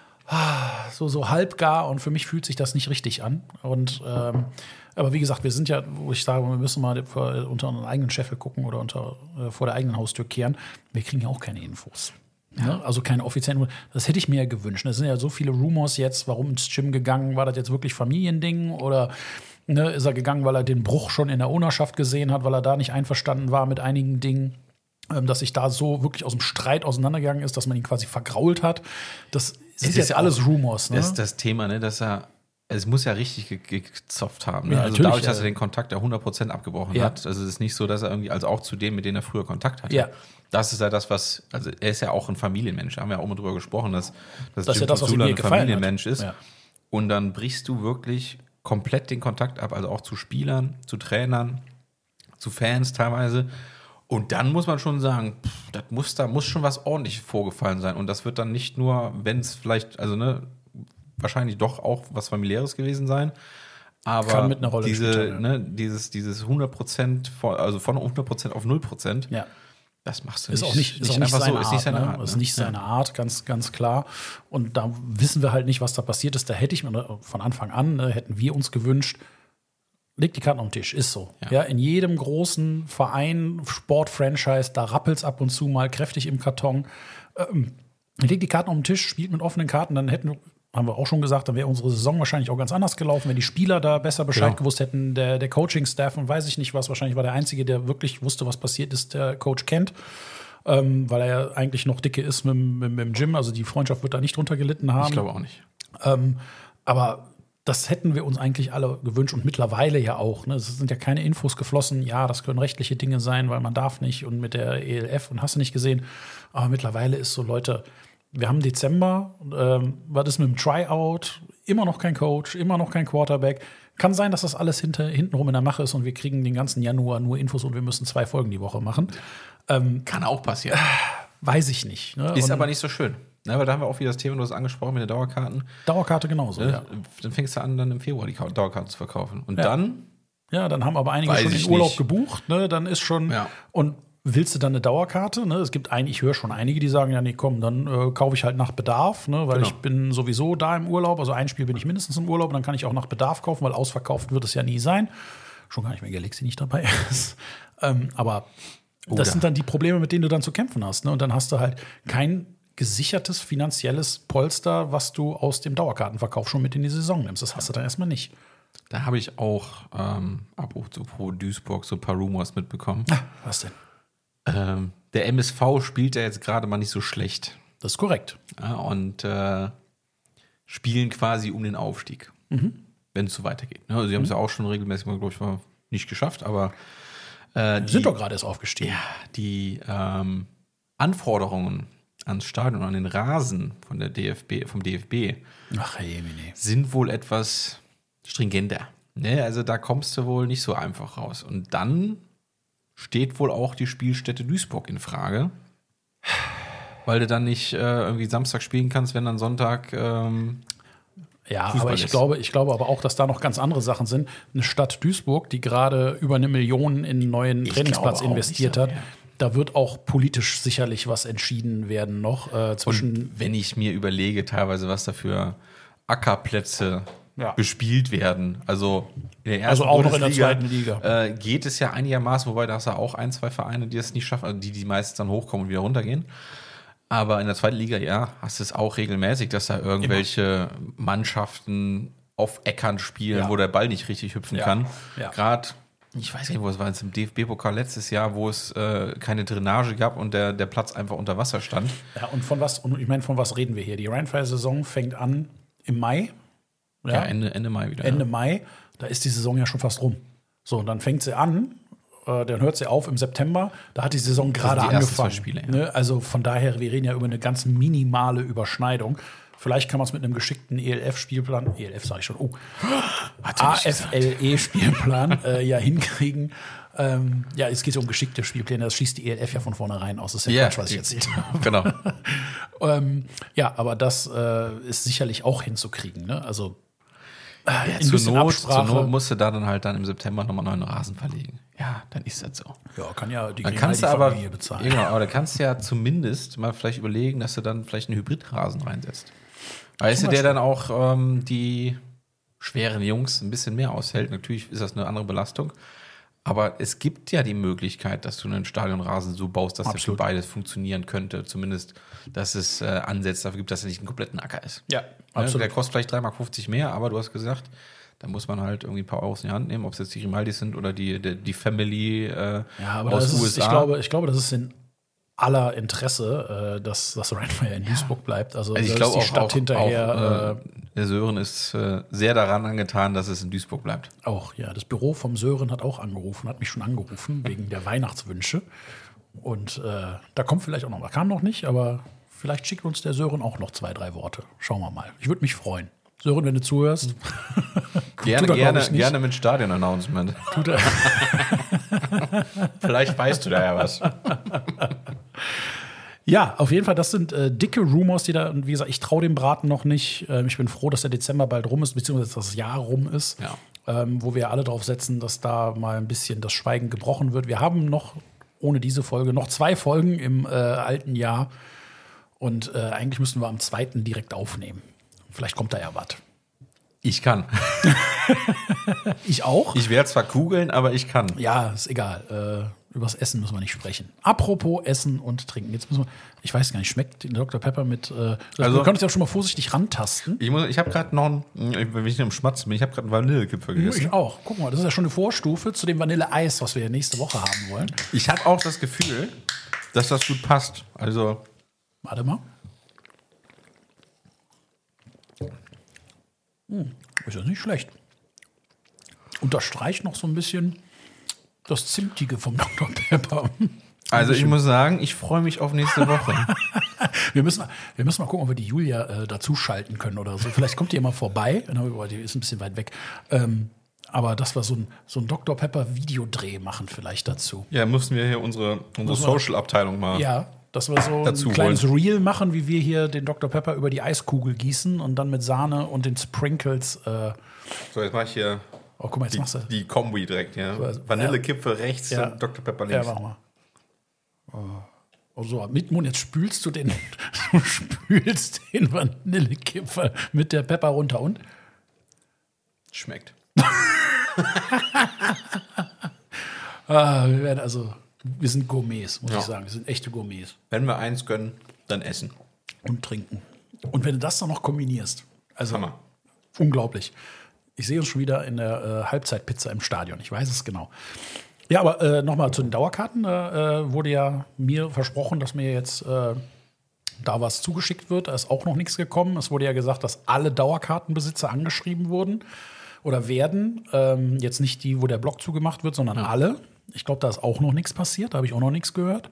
ah, so, so halbgar und für mich fühlt sich das nicht richtig an. Und ähm, aber wie gesagt, wir sind ja, wo ich sage, wir müssen mal vor, unter unseren eigenen Scheffel gucken oder unter, äh, vor der eigenen Haustür kehren. Wir kriegen ja auch keine Infos. Ne? Also keine offiziellen. Das hätte ich mir ja gewünscht. Es sind ja so viele Rumors jetzt, warum ins Gym gegangen, war das jetzt wirklich Familiending oder ne, ist er gegangen, weil er den Bruch schon in der Ownerschaft gesehen hat, weil er da nicht einverstanden war mit einigen Dingen, ähm, dass sich da so wirklich aus dem Streit auseinandergegangen ist, dass man ihn quasi vergrault hat. Das sind ist jetzt ja alles auch- Rumors. Ne? Das ist das Thema, ne, dass er, es muss ja richtig ge- ge- gezopft haben. Ne? Ja, also natürlich, dadurch, dass ja. er den Kontakt ja hundert Prozent abgebrochen Ja. hat. Also es ist nicht so, dass er irgendwie, also auch zu denen, mit denen er früher Kontakt hatte. Ja. Das ist ja das, was, also er ist ja auch ein Familienmensch. Da haben wir ja auch mal drüber gesprochen, dass, dass Das ist Jim ja das, was ihm Tursula mir ein gefallen hat. Familienmensch ist. Ja. Und dann brichst du wirklich komplett den Kontakt ab, also auch zu Spielern, zu Trainern, zu Fans teilweise. Und dann muss man schon sagen, pff, das muss, da muss schon was ordentlich vorgefallen sein. Und das wird dann nicht nur, wenn es vielleicht, also ne, wahrscheinlich doch auch was Familiäres gewesen sein. Aber Kann mit einer Rolle diese, gespielt haben, ja. ne, dieses, dieses hundert Prozent, von, also von hundert Prozent auf null Prozent, Ja. das machst du Ist nicht. auch nicht, ist auch nicht einfach seine so, ist nicht seine Art. Art. Ne? Ist ne? nicht seine Art, ganz, ganz klar. Und da wissen wir halt nicht, was da passiert ist. Da hätte ich mir von Anfang an, ne, hätten wir uns gewünscht, legt die Karten auf den Tisch, ist so. Ja. Ja. in jedem großen Verein, Sportfranchise, da rappelt es ab und zu mal kräftig im Karton. Ähm, legt die Karten auf den Tisch, spielt mit offenen Karten, dann hätten haben wir auch schon gesagt, dann wäre unsere Saison wahrscheinlich auch ganz anders gelaufen, wenn die Spieler da besser Bescheid Ja. gewusst hätten. Der, der Coaching-Staff und weiß ich nicht was. Wahrscheinlich war der Einzige, der wirklich wusste, was passiert ist, der Coach Kent. Ähm, weil er ja eigentlich noch dicke ist mit, mit, mit dem Gym. Also die Freundschaft wird da nicht drunter gelitten haben. Ich glaube auch nicht. Ähm, aber das hätten wir uns eigentlich alle gewünscht und mittlerweile ja auch. Ne? Es sind ja keine Infos geflossen. Ja, das können rechtliche Dinge sein, weil man darf nicht und mit der E L F und hast du nicht gesehen. Aber mittlerweile ist so, Leute, wir haben Dezember, ähm, was ist mit dem Tryout? Immer noch kein Coach, immer noch kein Quarterback. Kann sein, dass das alles hinter, hintenrum in der Mache ist und wir kriegen den ganzen Januar nur Infos und wir müssen zwei Folgen die Woche machen. Ähm, Kann auch passieren. weiß ich nicht. Ne? Ist Und aber nicht so schön. Ne, weil da haben wir auch wieder das Thema, du hast angesprochen mit den Dauerkarten. Dauerkarte genauso, Ne? ja. Dann fängst du an, dann im Februar die Ka- Dauerkarten zu verkaufen. Und Ja. dann Ja, dann haben aber einige Weiß schon den ich Urlaub nicht. gebucht. Ne? Dann ist schon. Ja. Und willst du dann eine Dauerkarte? Ne? Es gibt ein, ich höre schon einige, die sagen, ja, nee, komm, dann äh, kaufe ich halt nach Bedarf, ne? Weil Genau. ich bin sowieso da im Urlaub. Also ein Spiel bin ich mindestens im Urlaub, dann kann ich auch nach Bedarf kaufen, weil ausverkauft wird es ja nie sein. Schon gar nicht, wenn Galaxy nicht dabei ist. ähm, aber Oh, das da. sind dann die Probleme, mit denen du dann zu kämpfen hast. Ne? Und dann hast du halt kein gesichertes finanzielles Polster, was du aus dem Dauerkartenverkauf schon mit in die Saison nimmst. Das hast du dann erstmal nicht. Da habe ich auch ähm, Abbruch zu Pro Duisburg so ein paar Rumors mitbekommen. Ah, was denn? Ähm, der M S V spielt ja jetzt gerade mal nicht so schlecht. Das ist korrekt. Ja, und äh, spielen quasi um den Aufstieg, wenn es so weitergeht. Ne? Also sie haben es ja auch schon regelmäßig mal, glaube ich, mal nicht geschafft, aber äh, Wir die, sind doch gerade erst aufgestiegen. ja, die ähm, Anforderungen ans Stadion, an den Rasen von der D F B, vom D F B Ach, hey, nee. sind wohl etwas stringenter. Ne? Also da kommst du wohl nicht so einfach raus. Und dann steht wohl auch die Spielstätte Duisburg in Frage, weil du dann nicht äh, irgendwie Samstag spielen kannst, wenn dann Sonntag ähm, Ja, Fußball aber ich ist. glaube, ich glaube aber auch, dass da noch ganz andere Sachen sind. Eine Stadt Duisburg, die gerade über eine Million in einen neuen Ich Trainingsplatz glaube auch investiert nicht so, hat, ja. da wird auch politisch sicherlich was entschieden werden noch äh, zwischen. Und wenn ich mir überlege, teilweise, was da für Ackerplätze Ja. bespielt werden, also in der ersten Also auch noch in der Bundesliga, zweiten Liga. Äh, geht es ja einigermaßen, wobei da hast du auch ein, zwei Vereine, die es nicht schaffen, also die, die meistens dann hochkommen und wieder runtergehen. Aber in der zweiten Liga, ja, hast du es auch regelmäßig, dass da irgendwelche Mannschaften auf Äckern spielen, Ja. wo der Ball nicht richtig hüpfen Ja. kann. Ja. Gerade, ich weiß nicht, wo es war, jetzt im D F B-Pokal letztes Jahr, wo es äh, keine Drainage gab und der, der Platz einfach unter Wasser stand. Ja, und von was, und ich meine, von was reden wir hier? Die Rheinfire-Saison fängt an im Mai. Ja, Ende, Ende Mai wieder. Ende ja. Mai, da ist die Saison ja schon fast rum. So, und dann fängt sie an, äh, dann hört sie auf im September, da hat die Saison gerade sind die ersten angefangen. zwei Spiele, ja. Ne? Also von daher, wir reden ja über eine ganz minimale Überschneidung. Vielleicht kann man es mit einem geschickten E L F-Spielplan, E L F sage ich schon, oh, A F L E-Spielplan äh, ja hinkriegen. Ähm, ja, es geht ja um geschickte Spielpläne, das schließt die E L F ja von vornherein aus. Das ist ja Ja, Quatsch, was ich die- erzählt habe. Genau. ähm, ja, aber das äh, ist sicherlich auch hinzukriegen. Ne? Also äh, Ja, ein zur, bisschen Not, zur Absprache. Not musst du da dann halt dann im September nochmal neuen Rasen verlegen. Ja, dann ist das so. Ja, kann ja die, Dann kriegen kannst du halt die aber, Familie bezahlen. ja, genau, aber da kannst du ja zumindest mal vielleicht überlegen, dass du dann vielleicht einen Hybridrasen reinsetzt. Weißt du, der dann auch ähm, die schweren Jungs ein bisschen mehr aushält. Natürlich ist das eine andere Belastung. Aber es gibt ja die Möglichkeit, dass du einen Stadionrasen so baust, dass er für Absolut. beides funktionieren könnte. Zumindest, dass es äh, Ansätze dafür gibt, dass er nicht einen kompletten Acker ist. Ja, Ne? absolut. Der kostet vielleicht drei Mark fünfzig mehr, aber du hast gesagt, da muss man halt irgendwie ein paar Euros in die Hand nehmen, ob es jetzt die Grimaldis sind oder die, die, die Family äh, Ja, aber aus das U ist, S A. ich, glaube, ich glaube, das ist in aller Interesse, äh, dass das Rheinfire in Duisburg bleibt. Also, Also ich da glaube ist die auch, Stadt auch, hinterher auch äh, der Sören ist äh, sehr daran angetan, dass es in Duisburg bleibt. äh, auch. Ja, das Büro vom Sören hat auch angerufen, hat mich schon angerufen wegen der Weihnachtswünsche. Und äh, da kommt vielleicht auch noch, da kam noch nicht, aber vielleicht schickt uns der Sören auch noch zwei, drei Worte. Schauen wir mal. Ich würde mich freuen. Sören, wenn du zuhörst. Gerne, Tut er, glaub gerne, ich, nicht. gerne mit Stadion-Announcement. Tut er. Vielleicht weißt du da ja was. Ja, auf jeden Fall, das sind äh, dicke Rumors, die da, und wie gesagt, ich traue dem Braten noch nicht. Ähm, ich bin froh, dass der Dezember bald rum ist, beziehungsweise das Jahr rum ist, Ja. ähm, wo wir alle drauf setzen, dass da mal ein bisschen das Schweigen gebrochen wird. Wir haben noch, ohne diese Folge, noch zwei Folgen im äh, alten Jahr und äh, eigentlich müssen wir am zweiten direkt aufnehmen. Vielleicht kommt da ja was. Ich kann. Ich auch? Ich werde zwar kugeln, aber ich kann. Ja, ist egal. Äh, übers Essen müssen wir nicht sprechen. Apropos Essen und Trinken. Jetzt müssen wir, ich weiß gar nicht, schmeckt Doktor Pepper mit, äh, also, du könntest ja auch schon mal vorsichtig rantasten. Ich, muss- ich habe gerade noch, einen, wenn ich am Schmatzen bin, ich habe gerade einen Vanillekipferl gegessen. Ich auch. Guck mal, das ist ja schon eine Vorstufe zu dem Vanilleeis, was wir ja nächste Woche haben wollen. Ich habe auch das Gefühl, dass das gut passt. Also, Warte mal. Hm, ist ja nicht schlecht. Unterstreicht noch so ein bisschen das Zimtige vom Doktor Pepper. also ich muss sagen, ich freue mich auf nächste Woche. Wir müssen, wir müssen mal gucken, ob wir die Julia äh, dazu schalten können oder so. Vielleicht kommt die immer vorbei. Die ist ein bisschen weit weg. Ähm, aber dass wir so ein, so ein Doktor Pepper Videodreh machen vielleicht dazu. Ja, mussten wir hier unsere, unsere Social-Abteilung mal. Ja, dass wir so Dazu ein kleines Reel machen, wie wir hier den Doktor Pepper über die Eiskugel gießen und dann mit Sahne und den Sprinkles. Äh, So, jetzt mache ich hier oh, guck mal, jetzt die, machst du. die Kombi direkt. Ja. So, Vanillekipferl rechts Ja. und Doktor Pepper Ja, links. mach mal. Oh, so, mit Mund, jetzt spülst du den, du spülst den Vanillekipferl mit der Pepper runter und? Schmeckt. Ah, wir werden also, wir sind Gourmets, muss Ja. ich sagen. Wir sind echte Gourmets. Wenn wir eins gönnen, dann essen. Und trinken. Und wenn du das dann noch kombinierst, also Hammer. unglaublich. Ich sehe uns schon wieder in der äh, Halbzeitpizza im Stadion. Ich weiß es genau. Ja, aber äh, nochmal zu den Dauerkarten. Da äh, wurde ja mir versprochen, dass mir jetzt äh, da was zugeschickt wird. Da ist auch noch nichts gekommen. Es wurde ja gesagt, dass alle Dauerkartenbesitzer angeschrieben wurden oder werden. Ähm, jetzt nicht die, wo der Block zugemacht wird, sondern alle. Ich glaube, da ist auch noch nichts passiert. Da habe ich auch noch nichts gehört.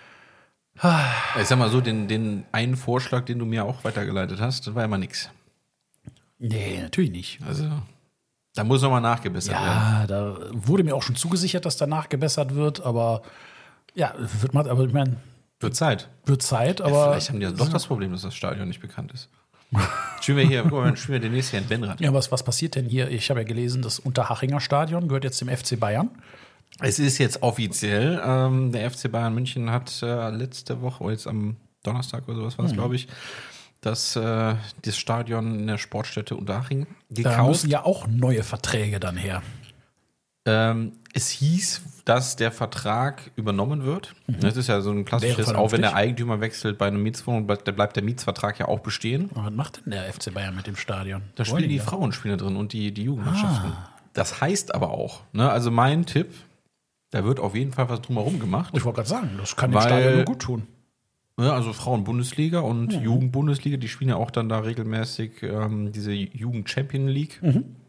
Ich sag mal so, den, den einen Vorschlag, den du mir auch weitergeleitet hast, das war ja mal nix. Nee, natürlich nicht. Also, da muss nochmal nachgebessert werden. Ja, da wurde mir auch schon zugesichert, dass danach gebessert wird, aber ja, wird man, aber ich meine, Wird Zeit. wird Zeit, Ja, aber vielleicht haben die ja doch das Problem, dass das Stadion nicht bekannt ist. Spielen wir hier, guck mal, spielen wir demnächst hier in Benrath. ja, was, was passiert denn hier? Ich habe ja gelesen, das Unterhachinger Stadion gehört jetzt dem F C Bayern. Es ist jetzt offiziell, ähm, der F C Bayern München hat äh, letzte Woche, oder jetzt am Donnerstag oder sowas war es, glaube ich, das, äh, das Stadion in der Sportstätte Unterhaching Da gekauft. müssen ja auch neue Verträge dann her. Ähm, es hieß, dass der Vertrag übernommen wird. Das ist ja so ein klassisches, Wäre auch wenn der vernünftig. Eigentümer wechselt bei einer Mietswohnung, bleibt, da bleibt der Mietsvertrag ja auch bestehen. Aber was macht denn der F C Bayern mit dem Stadion? Da Wollen spielen die ja? Frauen spielen da drin und die, die Jugendmannschaften. Das heißt aber auch, ne, also mein Tipp, da wird auf jeden Fall was drumherum gemacht. Ich wollte gerade sagen, das kann dem Weil- Stadion nur gut tun. Ja, also Frauen-Bundesliga und Jugend-Bundesliga, die spielen ja auch dann da regelmäßig ähm, diese Jugend-Champion League.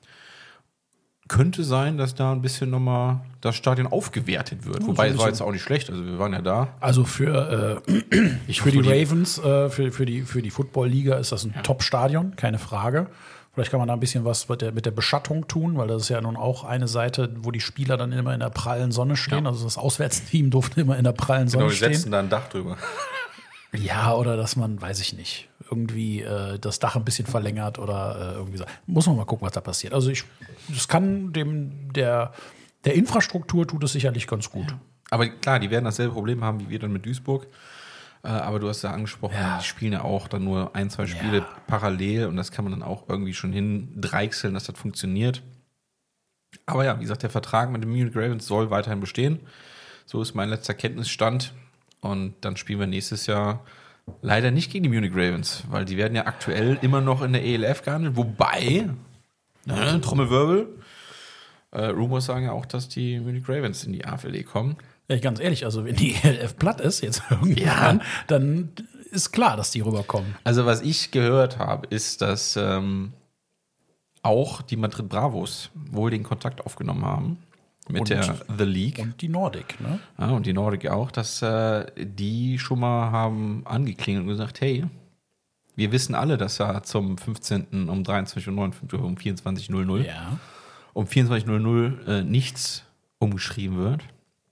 Könnte sein, dass da ein bisschen nochmal das Stadion aufgewertet wird. Wobei so ein es war bisschen. jetzt auch nicht schlecht, also wir waren ja da. Also für, äh, Ich für die hoffe, Ravens, äh, für, für die, für die Football-Liga ist das ein Top-Stadion, keine Frage. Vielleicht kann man da ein bisschen was mit der, mit der Beschattung tun, weil das ist ja nun auch eine Seite, wo die Spieler dann immer in der prallen Sonne stehen. Ja. Also das Auswärtsteam durfte immer in der prallen Sonne Genau, wir stehen. setzen da ein Dach drüber. Ja, oder dass man, weiß ich nicht, irgendwie äh, das Dach ein bisschen verlängert oder äh, irgendwie so. Muss man mal gucken, was da passiert. Also ich, das kann dem, der, der Infrastruktur tut es sicherlich ganz gut. Aber klar, die werden dasselbe Problem haben wie wir dann mit Duisburg. Äh, aber du hast ja angesprochen, Ja. die spielen ja auch dann nur ein, zwei Spiele Ja. parallel und das kann man dann auch irgendwie schon hindreichseln, dass das funktioniert. Aber ja, wie gesagt, der Vertrag mit den Munich Ravens soll weiterhin bestehen. So ist mein letzter Kenntnisstand. Und dann spielen wir nächstes Jahr leider nicht gegen die Munich Ravens, weil die werden ja aktuell immer noch in der E L F gehandelt. Wobei, ne, Trommelwirbel, äh, Rumors sagen ja auch, dass die Munich Ravens in die A F L E kommen. Ja, ganz ehrlich, also wenn die E L F platt ist, jetzt irgendwann, dann ist klar, dass die rüberkommen. Also was ich gehört habe, ist, dass ähm, auch die Madrid Bravos wohl den Kontakt aufgenommen haben mit Und- der The League. Und die Nordic, ne? Ja, und die Nordic auch, dass äh, die schon mal haben angeklingelt und gesagt, hey, wir wissen alle, dass er zum fünfzehnten um dreiundzwanzig Uhr neunundfünfzig um vierundzwanzig Uhr Ja. um vierundzwanzig Uhr äh, nichts umgeschrieben wird.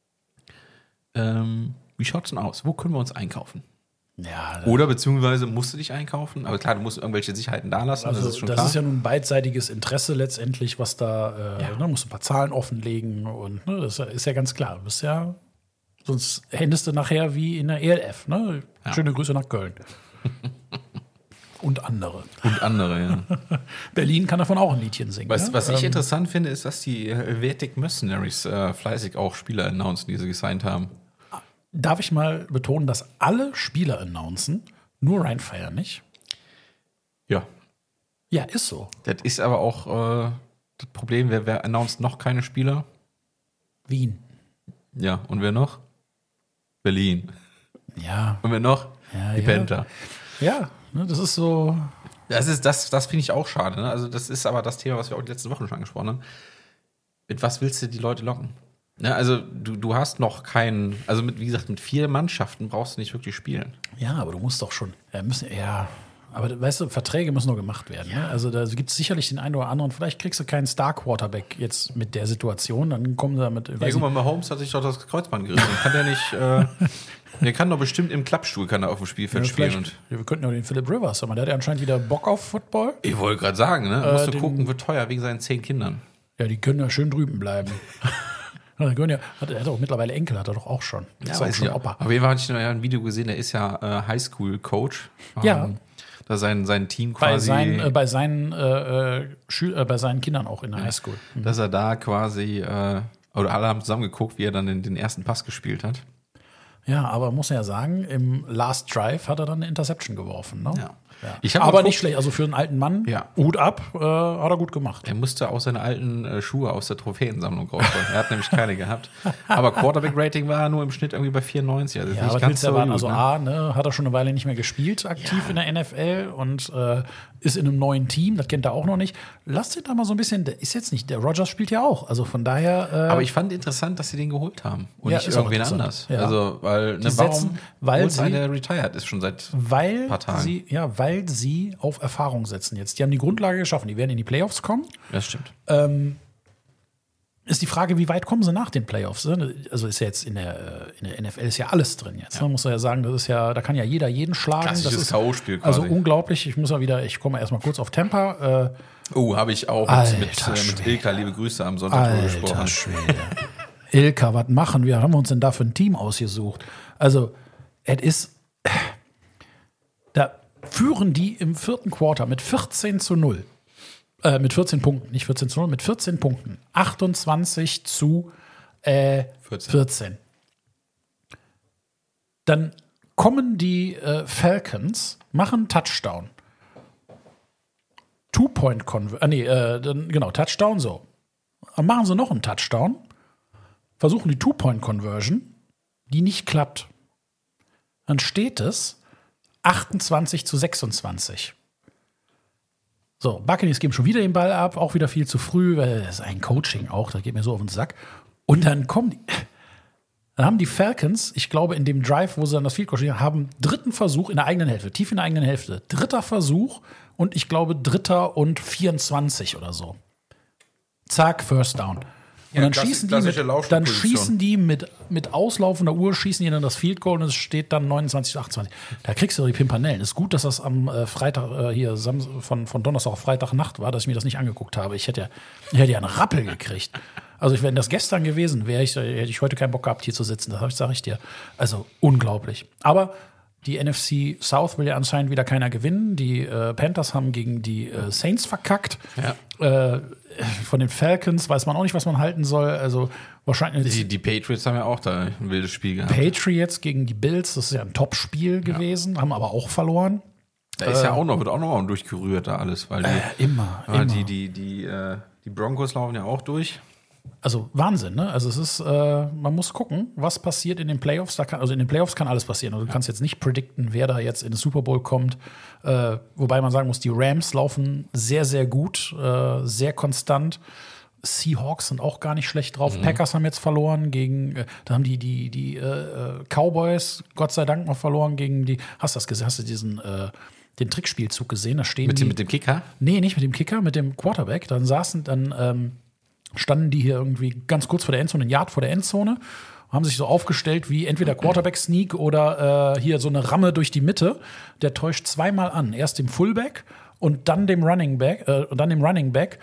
Ähm, wie schaut's denn aus? Wo können wir uns einkaufen? Ja, Oder beziehungsweise musst du dich einkaufen? Aber klar, du musst irgendwelche Sicherheiten da lassen, also das ist schon das klar. ist ja nun ein beidseitiges Interesse letztendlich, was da, äh, Ja. ne, musst du ein paar Zahlen offenlegen und ne, das ist ja- ist ja ganz klar. Du bist ja, sonst händest du nachher wie in der E L F, ne? Ja. Schöne Grüße nach Köln. Und andere. Und andere, ja. Berlin kann davon auch ein Liedchen singen. Was, ne? was ich ähm, interessant finde, ist, dass die Helvetic Mercenaries äh, fleißig auch Spieler announcen, die sie gesigned haben. Darf ich mal betonen, dass alle Spieler announcen, nur Rheinfire nicht? Ja. Ja, ist so. Das ist aber auch äh, das Problem, wer, wer announced noch keine Spieler? Wien. Ja, und wer noch? Berlin. Ja. Und wer noch? Ja, die ja. Panther. Ja, ne, das ist so. Das ist das, das finde ich auch schade. Ne? Also das ist aber das Thema, was wir auch die letzten Wochen schon angesprochen haben. Mit was willst du die Leute locken? Ne? Also du, du hast noch keinen, also mit, wie gesagt, mit vier Mannschaften brauchst du nicht wirklich spielen. Ja, aber du musst doch schon. Ja, müssen, ja. Aber weißt du, Verträge müssen noch gemacht werden. Ja. Ne? Also da gibt es sicherlich den einen oder anderen. Vielleicht kriegst du keinen Star-Quarterback jetzt mit der Situation. Dann kommen sie damit. Ja, guck mal, Mahomes hat sich doch das Kreuzband gerissen. Kann der nicht. Äh, der kann doch bestimmt im Klappstuhl kann er auf dem Spielfeld ja, spielen. Und ja, wir könnten ja den Philip Rivers, aber der hat ja anscheinend wieder Bock auf Football. Ich wollte gerade sagen, ne? Äh, Musst du den, gucken, wird teuer wegen seinen zehn Kindern. Ja, die können ja schön drüben bleiben. Ja, ja, hat, er hat auch mittlerweile Enkel, hat er doch auch schon. Ja, ist auch schon ja. Opa. Auf jeden Fall hatte ich noch ein Video gesehen, der ist ja äh, Highschool-Coach. Ja. Ähm, da sein, sein Team Bei quasi. seinen, äh, bei, seinen, äh, Schül äh, bei seinen Kindern auch in der Highschool. Mhm. Dass er da quasi, äh, oder alle haben zusammen geguckt, wie er dann den, den ersten Pass gespielt hat. Ja, aber muss ja sagen, im Last Drive hat er dann eine Interception geworfen. Ne? Ja. Ja. Ich hab aber mal nicht geguckt- schlecht, also für einen alten Mann, Ja. Hut ab, äh, hat er gut gemacht. Er musste auch seine alten äh, Schuhe aus der Trophäensammlung rausholen. Er hat nämlich keine gehabt. Aber Quarterback-Rating war nur im Schnitt irgendwie bei vierundneunzig. Also Ja, nicht aber ganz willst du so erwarten, gut, also ne? A, ne, hat er schon eine Weile nicht mehr gespielt, aktiv Ja. in der N F L und äh, ist in einem neuen Team, das kennt er auch noch nicht. Lasst ihn da mal so ein bisschen, der ist jetzt nicht, der Rogers spielt ja auch, also von daher. Äh, Aber ich fand interessant, dass sie den geholt haben und Ja, nicht ist auch irgendwen interessant. anders. Ja. Also, weil, ne, Die warum, setzen- weil holst sie- einen, der retired ist schon seit weil paar Tagen. sie, ja, weil sie auf Erfahrung setzen jetzt. Die haben die Grundlage geschaffen, die werden in die Playoffs kommen. Das stimmt. Ähm, ist die Frage, wie weit kommen sie nach den Playoffs? Ne? Also ist ja jetzt in der, äh, in der N F L ist ja alles drin jetzt. Ne? Muss man ja sagen, das ist ja, da kann ja jeder jeden schlagen. Klassisches das ist K O-Spiel also quasi. unglaublich. Ich muss mal wieder, ich komme erstmal kurz auf Tampa. Äh, Oh, habe ich auch Alter mit, mit, äh, mit Schwede. Ilka, liebe Grüße, am Sonntag drüber gesprochen. Alter Schwede. Ilka, was machen wir? Haben wir uns denn da für ein Team ausgesucht? Also, es ist. Da führen die im vierten Quarter mit vierzehn zu null. Äh, mit vierzehn Punkten, nicht vierzehn zu null, mit vierzehn Punkten. achtundzwanzig zu äh, vierzehn. vierzehn. Dann kommen die äh, Falcons, machen Touchdown. Two-Point-Conversion. Ah, nee, äh, dann, genau, Touchdown, so. Dann machen sie noch einen Touchdown, versuchen die Two-Point-Conversion, die nicht klappt. Dann steht es achtundzwanzig zu sechsundzwanzig. So, Buccaneers geben schon wieder den Ball ab, auch wieder viel zu früh, weil das ist ein Coaching auch, das geht mir so auf den Sack. Und dann kommen die, dann haben die Falcons, ich glaube, in dem Drive, wo sie dann das Field Goal stehen, haben dritten Versuch in der eigenen Hälfte, tief in der eigenen Hälfte. Dritter Versuch und ich glaube dritter und vierundzwanzig oder so. Zack, First Down. Und Ja, dann, klassi- schießen die, klassische mit, dann Laufspielposition. schießen die mit, mit auslaufender Uhr, schießen die dann das Field Goal und es steht dann neunundzwanzig zu achtundzwanzig. Da kriegst du doch die Pimpanellen. Ist gut, dass das am äh, Freitag, äh, hier Sams von, von Donnerstag auf Freitagnacht war, dass ich mir das nicht angeguckt habe. Ich hätte ja, ich hätte ja einen Rappel gekriegt. Also, wenn das gestern gewesen wäre, ich, hätte ich heute keinen Bock gehabt, hier zu sitzen. Das sage ich dir. Also, unglaublich. Aber die N F C South will ja anscheinend wieder keiner gewinnen. Die äh, Panthers haben gegen die äh, Saints verkackt. Ja. Äh, von den Falcons weiß man auch nicht, was man halten soll. Also, wahrscheinlich. Die, die Patriots haben ja auch da ein wildes Spiel gehabt. Patriots gegen die Bills, das ist ja ein Top-Spiel gewesen, haben aber auch verloren. Da ist ja auch noch, wird auch noch mal durchgerührt da alles, weil die, Äh, immer, weil immer. die, die, die, äh, die Broncos laufen ja auch durch. Also Wahnsinn, ne? Also es ist, äh, man muss gucken, was passiert in den Playoffs. Da kann, also in den Playoffs kann alles passieren. Also du kannst jetzt nicht predikten, wer da jetzt in den Super Bowl kommt. Äh, wobei man sagen muss, die Rams laufen sehr, sehr gut, äh, sehr konstant. Seahawks sind auch gar nicht schlecht drauf. Mhm. Packers haben jetzt verloren gegen, äh, da haben die, die, die äh, Cowboys, Gott sei Dank, noch verloren gegen die. Hast du das gesehen? Hast du diesen äh, den Trickspielzug gesehen? Da stehen Mit die, dem, mit dem Kicker? Nee, nicht mit dem Kicker, mit dem Quarterback. Dann saßen, dann ähm, standen die hier irgendwie ganz kurz vor der Endzone, ein Yard vor der Endzone, haben sich so aufgestellt wie entweder Quarterback-Sneak oder äh, hier so eine Ramme durch die Mitte. Der täuscht zweimal an. Erst dem Fullback und dann dem Running Back, äh, und dann dem Running Back.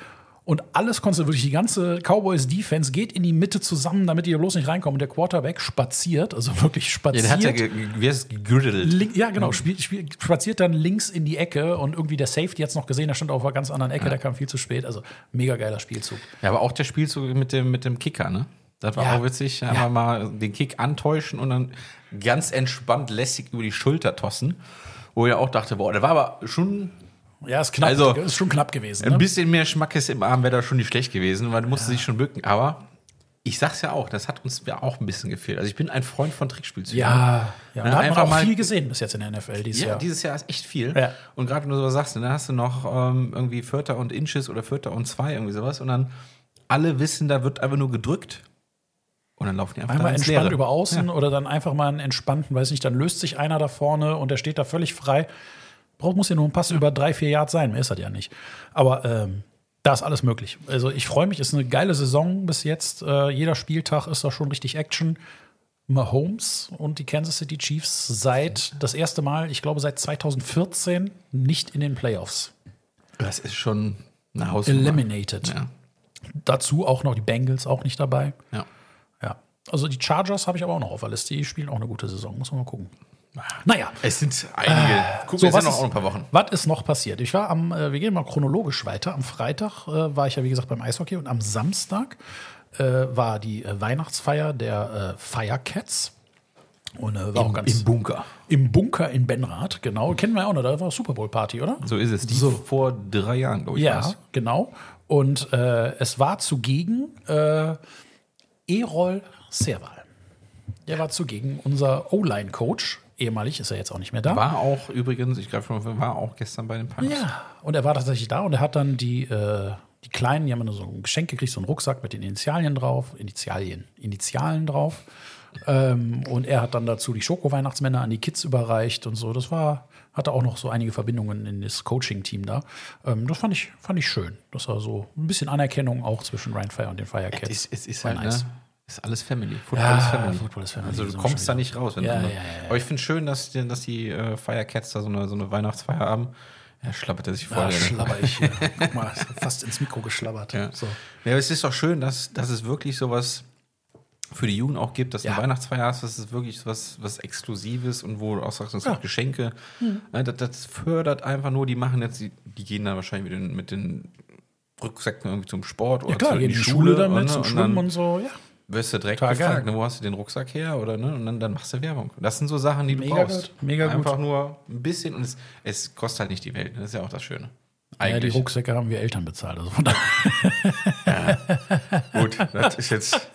Und alles konntest du wirklich, die ganze Cowboys-Defense geht in die Mitte zusammen, damit die bloß nicht reinkommen. Und der Quarterback spaziert, also wirklich spaziert. Ja, der hat ja ge- wie heißt es, gegriddelt. Link, ja, genau, spiel, spiel, spaziert dann links in die Ecke und irgendwie der Safety hat es noch gesehen, der stand auf einer ganz anderen Ecke, Ja. der kam viel zu spät. Also mega geiler Spielzug. Ja, aber auch der Spielzug mit dem, mit dem Kicker, ne? Das war Ja. auch witzig. Einfach mal den Kick antäuschen und dann ganz entspannt lässig über die Schulter tossen. Wo ich auch dachte, boah, der war aber schon Ja, ist knapp, Also, ist schon knapp gewesen. ein Ne? bisschen mehr Schmackes im Arm wäre da schon nicht schlecht gewesen, weil du musst sich schon bücken. Aber ich sag's ja auch, das hat uns ja auch ein bisschen gefehlt. Also ich bin ein Freund von Trickspielzügen. Ja, ja. Und Ja, da hat einfach man auch mal- viel gesehen bis jetzt in der N F L dieses Ja, Jahr. dieses Jahr ist echt viel. Ja. Und gerade wenn du so sagst, dann hast du noch ähm, irgendwie Vierter und Inches oder Vierter und Zwei, irgendwie sowas. Und dann alle wissen, da wird einfach nur gedrückt. Und dann laufen die einfach Einmal da ins entspannt Leere. über außen oder dann einfach mal einen entspannten, weiß nicht, dann löst sich einer da vorne und der steht da völlig frei. Braucht, muss ja nur ein Pass über drei, vier Yards sein, mehr ist das ja nicht. Aber ähm, da ist alles möglich. Also ich freue mich, ist eine geile Saison bis jetzt. Äh, jeder Spieltag ist da schon richtig Action. Mahomes und die Kansas City Chiefs seit das erste Mal, ich glaube seit zwanzig vierzehn, nicht in den Playoffs. Das ist schon eine Hausnummer. Eliminated. Ja. Dazu auch noch die Bengals auch nicht dabei. Ja. Ja. Also die Chargers habe ich aber auch noch auf der Liste. Die spielen auch eine gute Saison. Muss man mal gucken. Naja. Es sind einige. Guck, So, es was sind noch ist- ein paar Wochen. Was ist noch passiert? Ich war am, äh, wir gehen mal chronologisch weiter. Am Freitag äh, war ich ja, wie gesagt, beim Eishockey und am Samstag äh, war die äh, Weihnachtsfeier der äh, Firecats. Und äh, war auch ganz Im Bunker. im Bunker in Benrath, genau. Kennen wir ja auch noch, da war Super Bowl Party, oder? So ist es. Die So. vor drei Jahren, glaube ich. Ja, war's. genau. Und äh, es war zugegen äh, Erol Serval. Der war zugegen, unser O-Line-Coach. Ehemalig ist er jetzt auch nicht mehr da. War auch übrigens, ich glaube schon, war auch gestern bei den Pirates. Ja, und er war tatsächlich da und er hat dann die, äh, die Kleinen, die haben dann so ein Geschenk gekriegt, so einen Rucksack mit den Initialien drauf, Initialien, Initialen drauf. Ähm, und er hat dann dazu die Schoko-Weihnachtsmänner an die Kids überreicht und so. Das war, hatte auch noch so einige Verbindungen in das Coaching-Team da. Ähm, das fand ich, fand ich schön. Das war so ein bisschen Anerkennung auch zwischen Ryan Fire und den Firecats. Es ist, es ist War halt, nice. ne? Ist alles Family. Football Ja, ist Family. Football ist Family, Also du so kommst schon da wieder. nicht raus. Wenn Ja, du, ja, ja, ja. Aber ich finde schön, dass die, dass die äh, Firecats da so eine, so eine Weihnachtsfeier haben. Ja, schlappert er sich voll. Da Ja, schlabber ich hier. Guck mal, fast ins Mikro geschlabbert. Ja. So. Ja, aber es ist doch schön, dass, dass es wirklich sowas für die Jugend auch gibt, dass du Ja. eine Weihnachtsfeier hast, das ist wirklich was, was Exklusives und wo du auch sagst, es Ja. gibt Geschenke. Ja, das, das fördert einfach nur, die machen jetzt, die, die gehen dann wahrscheinlich mit den, mit den Rucksäcken irgendwie zum Sport oder Ja klar, zu- gehen in die Schule damit, und, zum und Schwimmen dann und so, ja. wirst du direkt Total gefragt, geil. ne, wo hast du den Rucksack her oder ne? Und dann, dann machst du Werbung. Das sind so Sachen, die du Mega brauchst. gut, mega gut. Einfach nur ein bisschen und es, es kostet halt nicht die Welt. Ne? Das ist ja auch das Schöne. Ja, die Eigentlich. Rucksäcke haben wir Eltern bezahlt. Also von daher. Gut, das ist jetzt.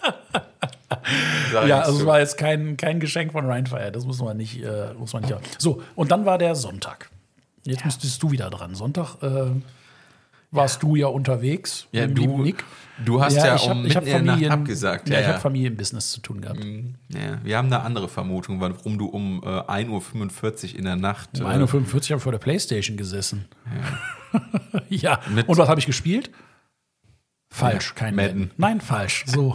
Sag ich Ja, nichts also es zu. war jetzt kein, kein Geschenk von Ryan Fire. Das muss man nicht, äh, muss man nicht haben. So, und dann war der Sonntag. Jetzt müsstest du wieder dran. Sonntag äh, warst du ja unterwegs Ja, mit dem du- lieben Nick. Du hast ja, ich um habe ich hab mitten in der Nacht Familien, abgesagt. Ja, Ja, ich ja. habe Familienbusiness zu tun gehabt. Ja, wir haben eine andere Vermutung, warum du um äh, ein Uhr fünfundvierzig in der Nacht. Um äh, ein Uhr fünfundvierzig habe ich vor der Playstation gesessen. Ja, Mit- und was habe ich gespielt? Falsch, kein Madden. Madden. Nein, falsch. So.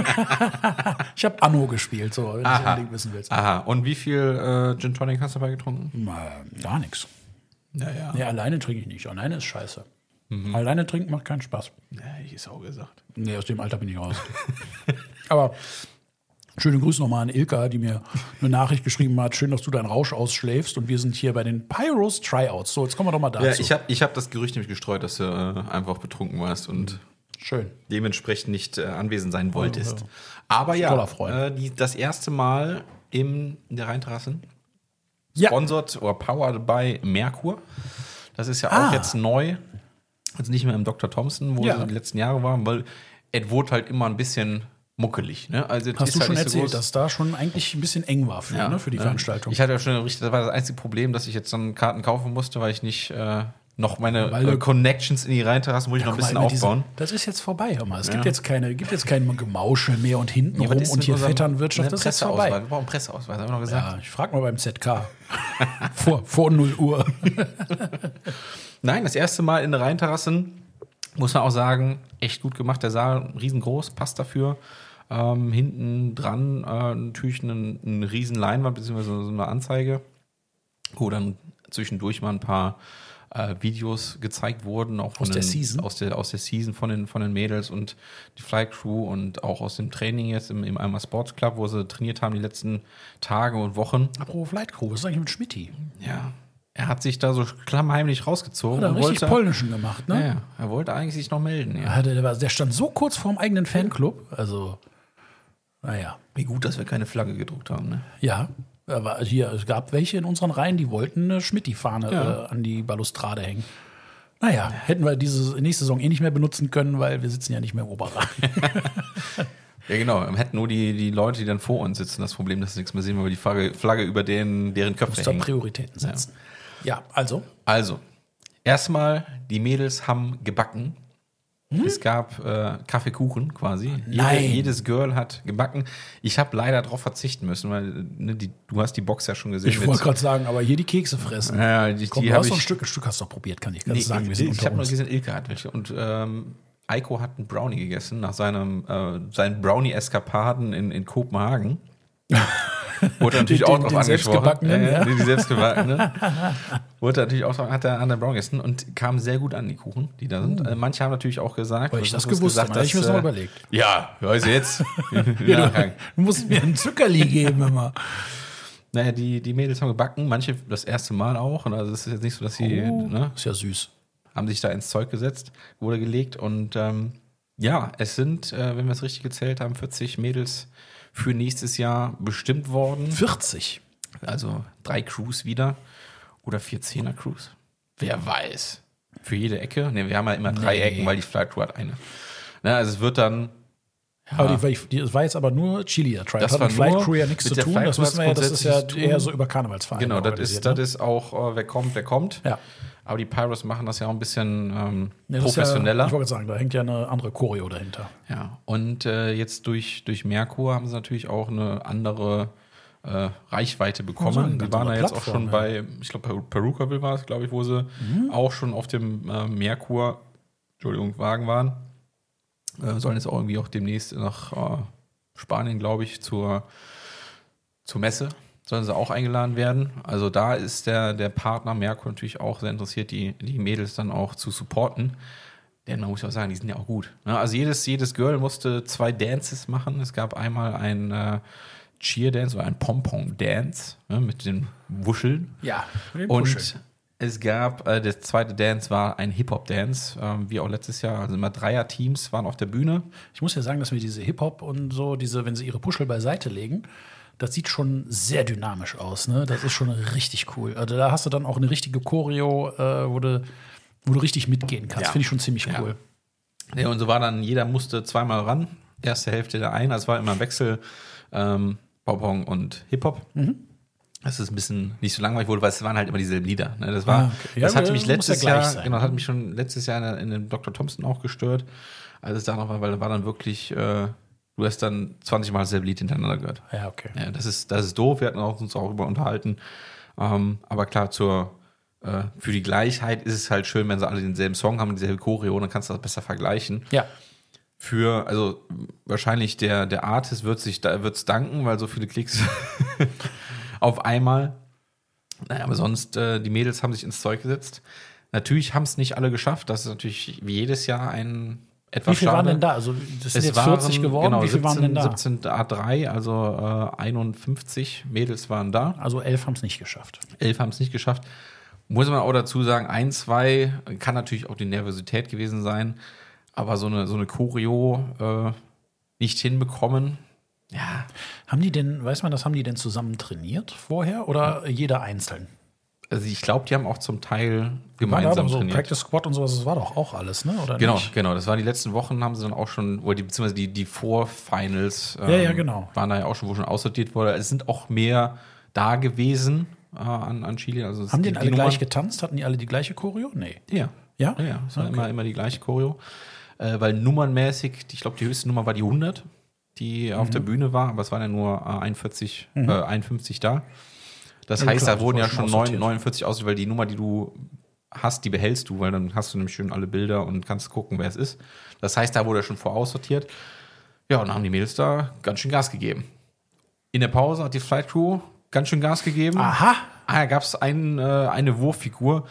Ich habe Anno gespielt, so, wenn du Aha. unbedingt wissen willst. Aha, und wie viel äh, Gin Tonic hast du dabei getrunken? Äh, Gar nichts. Ja, ja. Nee, alleine trinke ich nicht. Alleine ist scheiße. Mhm. Alleine trinken macht keinen Spaß. Ja, ich ist auch gesagt. Nee, aus dem Alter bin ich raus. Aber schöne Grüße nochmal an Ilka, die mir eine Nachricht geschrieben hat. Schön, dass du deinen Rausch ausschläfst. Und wir sind hier bei den Pyros Tryouts. So, jetzt kommen wir doch mal dazu. Ja, ich habe ich hab das Gerücht nämlich gestreut, dass du äh, einfach betrunken warst und Schön. dementsprechend nicht äh, anwesend sein wolltest. ja. Aber ja, Toller Freund. äh, die, das erste Mal im, in der Rheinterrasse. Ja. Sponsored oder powered by Merkur. Das ist ja Ah. auch jetzt neu. Also nicht mehr im Doktor Thompson, wo Ja. sie die letzten Jahre waren, weil es wurde halt immer ein bisschen muckelig. Ne? Also es Hast ist du halt schon nicht so erzählt, groß. dass da schon eigentlich ein bisschen eng war für, ne, für die ja. Veranstaltung? Ich hatte ja schon richtig, das war das einzige Problem, dass ich jetzt dann Karten kaufen musste, weil ich nicht äh, noch meine Weil du- äh, Connections in die Rheinterrasse muss ich noch ein Guck mal, bisschen immer diese- aufbauen. Das ist jetzt vorbei, hör mal. Es Ja. gibt jetzt keine, gibt jetzt kein Gemauschel mehr und hinten Ja, was rum ist und mit hier unserem- Vetternwirtschaft. ne, Das ist jetzt Presseausweis? vorbei. Wir brauchen einen Presseausweis, haben wir noch gesagt. Ja, ich frage mal beim Z K. vor, vor null Uhr. Nein, das erste Mal in der Rheinterrassen, muss man auch sagen, echt gut gemacht. Der Saal riesengroß, passt dafür. Ähm, hinten dran äh, natürlich eine, eine riesen Leinwand, beziehungsweise so eine Anzeige, wo dann zwischendurch mal ein paar äh, Videos gezeigt wurden, auch von Aus der den, Season? Aus der, aus der Season von den, von den Mädels und die Flight Crew und auch aus dem Training jetzt im, im Alma Sports Club, wo sie trainiert haben die letzten Tage und Wochen. Apropos Flight Crew, was ist eigentlich mit Schmidti? Ja, er hat sich da so klammheimlich rausgezogen. Hat er und richtig wollte, polnischen gemacht, ne? ja, ja, er wollte eigentlich sich noch melden. Ja. Ja, der, der, war, der stand so kurz vorm eigenen Fanclub. Also, naja. Wie gut, dass wir keine Flagge gedruckt haben. Ne? Ja, aber hier, es gab welche in unseren Reihen, die wollten eine Schmidti-Fahne Ja. äh, an die Balustrade hängen. Naja, hätten wir diese nächste Saison eh nicht mehr benutzen können, weil wir sitzen ja nicht mehr im Oberrang. Ja, genau. Wir hätten nur die, die Leute, die dann vor uns sitzen, das Problem, dass sie nichts mehr sehen, weil wir die Flagge, Flagge über den, deren Köpfe Muss da hängen. Prioritäten setzen. Ja, ja also. Also, erstmal, die Mädels haben gebacken. Hm? Es gab äh, Kaffeekuchen quasi. Nein. Jede, jedes Girl hat gebacken. Ich habe leider darauf verzichten müssen, weil ne, die, du hast die Box ja schon gesehen. Ich wollte gerade sagen, aber hier die Kekse fressen. Ja, die, Komm, die du hab hast doch ein ich, Stück, ein Stück hast du doch probiert, kann ich ganz nee, sagen. Wir ich sind ich unter habe nur uns. gesehen, Ilke hat welche. Und ähm, Eiko hat einen Brownie gegessen nach seinem, äh, seinen Brownie-Eskapaden in, in Kopenhagen. Wurde natürlich Den- auch den- drauf den angesprochen. selbstgebackenen, ja. Die selbstgebackenen. Wurde natürlich auch drauf, hat er an der Brown gegessen und kam sehr gut an, die Kuchen, die da sind. Äh, Manche haben natürlich auch gesagt, Weil ich das du hast gewusst habe, hätte ich mir das dass, mal äh, überlegt. Ja, hör jetzt. Ja, du, du musst mir einen Zuckerli geben immer. Naja, die, die Mädels haben gebacken, manche das erste Mal auch. Und also es ist jetzt nicht so, dass sie Oh, ne, ist ja süß. haben sich da ins Zeug gesetzt, wurde gelegt. Und ähm, ja, es sind, äh, wenn wir es richtig gezählt haben, vierzig Mädels für nächstes Jahr bestimmt worden. vierzig. Also drei Crews wieder oder vier Zehner-Crews. Wer weiß. Für jede Ecke. Ne, wir haben ja immer drei Nee. Ecken, weil die Flight Crew hat eine. Na, also es wird dann. Aber die, die, das war jetzt aber nur Chili der Tribe. Das Das hat war mit Flight nur Crew ja nichts mit zu der tun. Flight Das Crew wissen wir ja, hat's das ist ja grundsätzlich zu eher tun. so über Karnevalsvereine. Genau, das organisiert, ist, das ne? ist auch, äh, wer kommt, wer kommt. Ja. Aber die Pyros machen das ja auch ein bisschen ähm, Ja, das ist professioneller. Ja, ich wollte sagen, da hängt ja eine andere Choreo dahinter. Ja, und äh, jetzt durch, durch Merkur haben sie natürlich auch eine andere äh, Reichweite bekommen. Also eine die ganz waren da andere jetzt auch Plattform, schon ja. bei, ich glaube, Perukaville war es, glaube ich, wo sie Mhm. auch schon auf dem äh, Merkur, Entschuldigung, Wagen waren. Äh, sollen jetzt auch irgendwie auch demnächst nach äh, Spanien, glaube ich, zur, zur Messe. Sollen sie auch eingeladen werden. Also da ist der, der Partner Merkur natürlich auch sehr interessiert, die, die Mädels dann auch zu supporten. Denn man muss ja auch sagen, die sind ja auch gut. Ne? Also jedes, jedes Girl musste zwei Dances machen. Es gab einmal ein äh, Cheer-Dance oder ein Pompon-Dance, ne, mit den Wuscheln. Ja, Und es gab, äh, der zweite Dance war ein Hip-Hop-Dance, ähm, wie auch letztes Jahr. Also immer Dreier-Teams waren auf der Bühne. ich muss ja sagen, dass mir diese Hip-Hop und so, diese, wenn sie ihre Puschel beiseite legen, das sieht schon sehr dynamisch aus. Ne? Das ist schon richtig cool. Also da hast du dann auch eine richtige Choreo, äh, wo, du, wo du richtig mitgehen kannst. Ja. Finde ich schon ziemlich Ja. cool. Ja, und so war dann, jeder musste zweimal ran. Erste Hälfte der einen, also es war immer ein Wechsel, ähm, Pompon und Hip-Hop. Mhm. Das ist ein bisschen nicht so langweilig wurde, weil es waren halt immer dieselben Lieder. Ne? Das war, Ah, okay. Ja, das hatte aber mich das muss ja letztes gleich Jahr, sein, genau, ne? hat mich schon letztes Jahr in, der- in dem Doktor Thompson auch gestört, als es da noch war, weil da war dann wirklich, äh, du hast dann zwanzig Mal dasselbe Lied hintereinander gehört. Ja, okay. Ja, das ist, das ist doof, wir hatten auch, uns auch darüber unterhalten. Ähm, aber klar, zur, äh, für die Gleichheit ist es halt schön, wenn sie alle denselben Song haben, dieselbe Choreo, dann kannst du das besser vergleichen. Ja. Für, also wahrscheinlich der, der Artist wird sich da wird's danken, weil so viele Klicks auf einmal. Naja, aber sonst, äh, die Mädels haben sich ins Zeug gesetzt. Natürlich haben es nicht alle geschafft. Das ist natürlich wie jedes Jahr ein etwas Wie viel schade. waren denn da? Also, das sind Es jetzt waren, vierzig geworden. Genau, Wie viel waren denn da? siebzehn, siebzehn A drei, also äh, einundfünfzig Mädels waren da. Also elf haben es nicht geschafft. Elf haben es nicht geschafft. Muss man auch dazu sagen, ein, zwei kann natürlich auch die Nervosität gewesen sein, aber so eine, so eine Choreo äh, nicht hinbekommen. Ja, Haben die denn, weiß man das, haben die denn zusammen trainiert vorher oder jeder einzeln? also ich glaube, die haben auch zum Teil War da gemeinsam doch so trainiert. Practice Squad und sowas, das war doch auch alles, ne? Oder Genau, nicht? genau. Das war die letzten Wochen, haben sie dann auch schon, oder die, beziehungsweise die, die Vorfinals ähm, Ja, ja, genau. waren da ja auch schon, wo schon aussortiert wurde. Es sind auch mehr da gewesen äh, an, an Chile. Also es- Haben die die, denn alle die gleich Nummern- getanzt? Hatten die alle die gleiche Choreo? Nee. Ja. Ja? Ja, ja. Es war Okay. immer, immer die gleiche Choreo. Äh, weil nummernmäßig, ich glaube, die höchste Nummer war die hundert, die auf der Mhm. Bühne war, aber es waren ja nur äh, einundvierzig, äh, einundfünfzig da. Das Ja, heißt, klar, da wurden das ja war schon schon neun, aussortiert. neunundvierzig aus, weil die Nummer, die du hast, die behältst du, weil dann hast du nämlich schön alle Bilder und kannst gucken, wer es ist. Das heißt, da wurde er schon voraussortiert. Ja, und dann haben die Mädels da ganz schön Gas gegeben. In der Pause hat die Flight Crew ganz schön Gas gegeben. Aha. Ah, da gab es ein, äh, eine Wurffigur,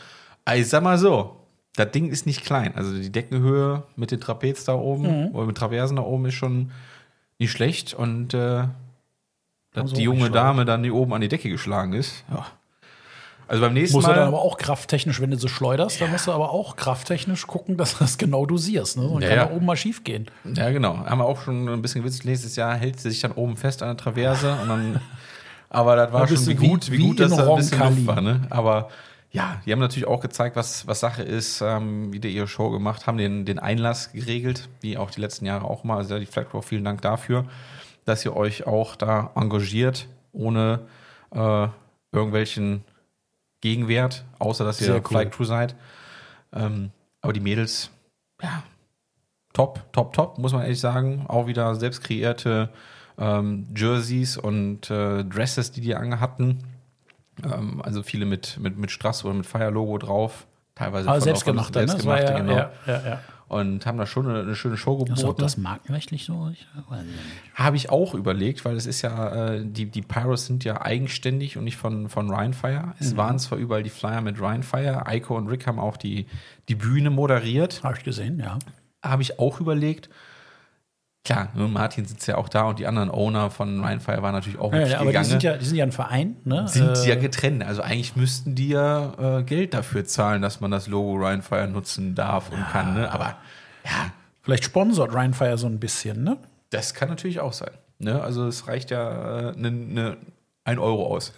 Ich sag mal so, das Ding ist nicht klein. Also die Deckenhöhe mit den Trapez da oben Mhm. oder mit Traversen da oben ist schon nicht schlecht. Und äh, dass Also die junge nicht Dame dann hier oben an die Decke geschlagen ist. Ja. Also beim nächsten Musst du Mal. dann aber auch krafttechnisch, wenn du so schleuderst, dann musst du aber auch krafttechnisch gucken, dass du das genau dosierst. Ne? Dann Ja, kann ja. da oben mal schief gehen. Ja, genau. Haben wir auch schon ein bisschen gewitzt. Nächstes Jahr hält sie sich dann oben fest an der Traverse. Und dann, aber das war Da schon bist wie du wie- gut, wie, wie gut, dass in da ein bisschen Roncalli. Luft war. Ne? Aber ja, die haben natürlich auch gezeigt, was, was Sache ist, ähm, wieder ihre Show gemacht, haben den, den Einlass geregelt, wie auch die letzten Jahre auch mal. Also die Flag Row, vielen Dank dafür, dass ihr euch auch da engagiert, ohne äh, irgendwelchen Gegenwert, außer dass ihr Sehr cool. Flag Crew seid. Ähm, aber die Mädels, ja, top, top, top, muss man ehrlich sagen. Auch wieder selbst kreierte ähm, Jerseys und äh, Dresses, die die angehatten. Ähm, also viele mit, mit, mit Strass oder mit Fire-Logo drauf. Teilweise Aber von- selbstgemacht, von ne? Das war ja, selbstgemachte, genau. ja, ja, ja. Und haben da schon eine, eine schöne Show Ist auch geboten. das markenrechtlich so? Ich weiß nicht. Habe ich auch überlegt, weil es ist ja, äh, die, die Pyros sind ja eigenständig und nicht von, von Rhinefire. Es waren zwar überall die Flyer mit Rhinefire, Eiko und Rick haben auch die, die Bühne moderiert. Habe ich gesehen, ja. Habe ich auch überlegt. Klar, ne, Martin sitzt ja auch da und die anderen Owner von Rhinefire waren natürlich auch ja, mit ja aber die gegangen. sind, ja, die sind ja ein Verein, ne? Sind Äh, ja getrennt. Also eigentlich müssten die ja äh, Geld dafür zahlen, dass man das Logo Rhinefire nutzen darf und kann. Ne? Aber ja, Vielleicht sponsort Rhinefire so ein bisschen, ne? das kann natürlich auch sein. Ne? Also es reicht ja äh, ne, ne, ein Euro aus.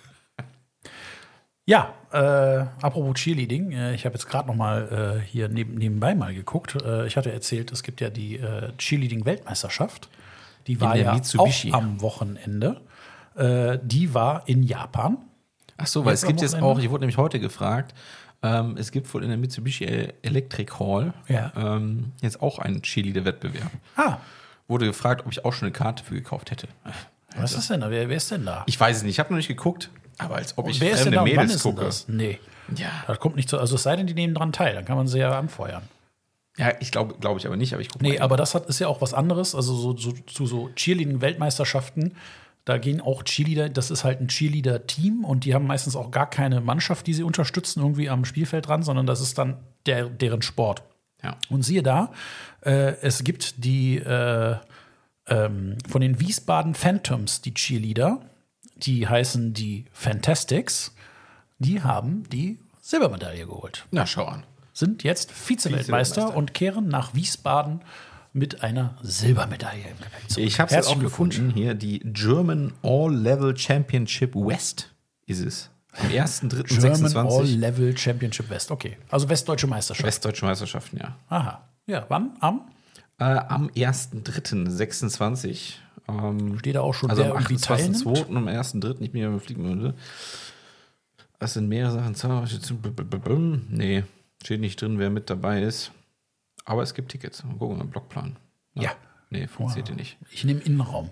Ja, äh, apropos Cheerleading, äh, ich habe jetzt gerade noch mal äh, hier neben, nebenbei mal geguckt. Äh, ich hatte erzählt, es gibt ja die äh, Cheerleading-Weltmeisterschaft. Die war der ja Mitsubishi. auch am Wochenende. Äh, die war in Japan. Ach so, weil Jetzt es gibt am jetzt Wochenende? auch, ich wurde nämlich heute gefragt, ähm, es gibt wohl in der Mitsubishi Electric Hall Ja. ähm, jetzt auch einen Cheerleader-Wettbewerb. Ah, Wurde gefragt, ob ich auch schon eine Karte für gekauft hätte. was ist denn da? Wer, wer ist denn da? Ich weiß es nicht, ich habe noch nicht geguckt, aber als ob ich wer ist denn fremde da und wann Mädels ist denn gucke. das? Nee, Ja. das kommt nicht so. Also es sei denn, die nehmen dran teil, dann kann man sie ja anfeuern. Ja, ich glaube glaube ich aber nicht, aber ich gucke Nee, aber das hat, ist ja auch was anderes. Also so, so, zu so Cheerleading-Weltmeisterschaften, da gehen auch Cheerleader, das ist halt ein Cheerleader-Team und die haben meistens auch gar keine Mannschaft, die sie unterstützen, irgendwie am Spielfeld dran, sondern das ist dann der, deren Sport. Ja. Und siehe da, äh, es gibt die äh, ähm, von den Wiesbaden Phantoms, die Cheerleader, die heißen die Fantastics, die haben die Silbermedaille geholt. Na, schau an. Sind jetzt Vize-Weltmeister Vize-Weltmeister. und kehren nach Wiesbaden mit einer Silbermedaille im Gepäck zurück. Ich habe es jetzt Herzlichen auch gefunden. Hier die German All-Level Championship West ist es. Am ersten dritten German sechsundzwanzig. All-Level Championship West. Okay, also Westdeutsche Meisterschaft. Westdeutsche Meisterschaften, ja. Aha. Ja, wann? Am? Äh, am ersten dritten sechsundzwanzig. Ähm, Steht da auch schon, also wer am irgendwie achtundzwanzigsten teilnimmt? zweiten und am ersten dritten Ich bin ja im Fliegenmünde. Das sind mehrere Sachen. Nee, steht nicht drin, wer mit dabei ist. Aber es gibt Tickets. Mal gucken, im Blockplan. Na, Ja. Nee, funktioniert wow. nicht. Ich nehme Innenraum.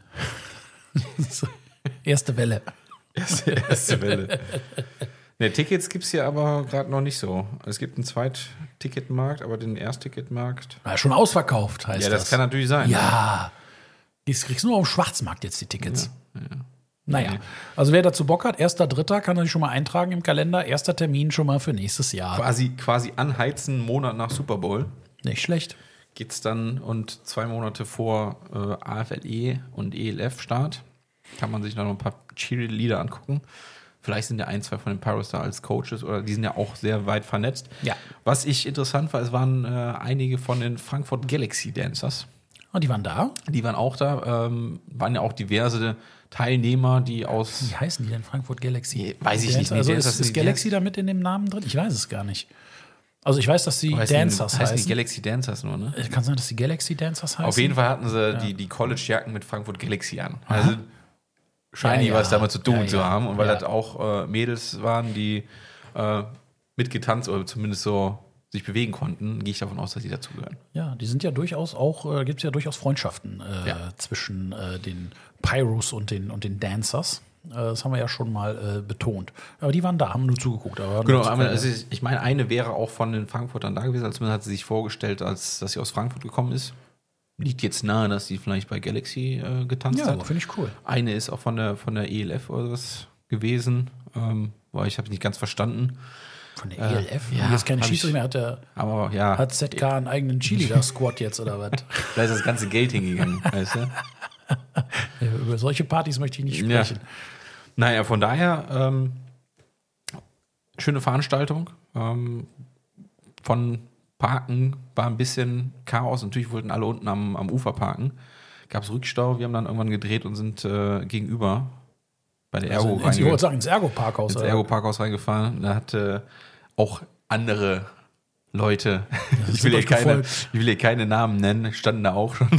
Erste Welle. Erste, erste Welle. Ne, Tickets gibt es hier aber gerade noch nicht so. Es gibt einen Zweit-Ticketmarkt, aber den Erstticketmarkt. Ja, schon ausverkauft heißt Ja, das. das kann natürlich sein. Ja. Die kriegst du nur auf dem Schwarzmarkt jetzt, die Tickets. Ja, ja. Naja, Nee. also wer dazu Bock hat, erster Dritter kann er sich schon mal eintragen im Kalender. Erster Termin schon mal für nächstes Jahr. Quasi, quasi anheizen, einen Monat nach Super Bowl. Nicht schlecht. Geht's dann und zwei Monate vor äh, A F L E und E L F-Start kann man sich noch ein paar Cheerleader angucken. Vielleicht sind ja ein, zwei von den Pyros da als Coaches oder die sind ja auch sehr weit vernetzt. Ja. Was ich interessant war, es waren äh, einige von den Frankfurt Galaxy Dancers. Und die waren da. Die waren auch da, ähm, waren ja auch diverse Teilnehmer, die aus. Wie heißen die denn? Frankfurt Galaxy? Weiß ich nicht. Also Nee, ist, Dancers ist sind- Galaxy da mit in dem Namen drin? Ich weiß es gar nicht. Also ich weiß, dass die Heißen die- Dancers heißen heißen. die Galaxy Dancers nur, ne? Kann sein, dass die Galaxy Dancers heißen. Auf jeden Fall hatten sie die, die College-Jacken mit Frankfurt Galaxy an. Also scheinen die Ja, ja. was damit zu tun Ja, zu ja. haben. Und weil Ja. das auch äh, Mädels waren, die äh, mitgetanzt oder zumindest so sich bewegen konnten, gehe ich davon aus, dass sie dazugehören. Ja, die sind ja durchaus auch, äh, gibt es ja durchaus Freundschaften äh, Ja. zwischen äh, den Pyros und den, und den Dancers. Äh, das haben wir ja schon mal äh, betont. Aber die waren da, haben nur zugeguckt. Aber Genau, nur- aber also ich ich meine, eine wäre auch von den Frankfurtern da gewesen, als hat sie sich vorgestellt, als dass sie aus Frankfurt gekommen ist. Liegt jetzt nahe, dass sie vielleicht bei Galaxy äh, getanzt ja, hat. finde ich cool. Eine ist auch von der, von der E L F oder was gewesen, ähm, weil ich habe nicht ganz verstanden. Von der E L F? Äh, ja, jetzt keine hab Schiedsrichter ich- mehr. Hat, der, Aber ja, hat Z K einen eigenen Cheerleader-Squad jetzt oder was? da ist das ganze Geld hingegangen, weißt du? Ja, über solche Partys möchte ich nicht Ja. sprechen. Naja, von daher, ähm, schöne Veranstaltung. Ähm, von Parken war ein bisschen Chaos. Natürlich wollten alle unten am, am Ufer parken. Gab es Rückstau. Wir haben dann irgendwann gedreht und sind äh, gegenüber bei der Also Ergo ins, ich wollte reinge- sagen, ins Ergo-Parkhaus. ins oder? Ergo-Parkhaus reingefahren. Da hatte auch andere Leute, ich sind will, hier euch keine, gefolgt. ich will hier keine Namen nennen, standen da auch schon.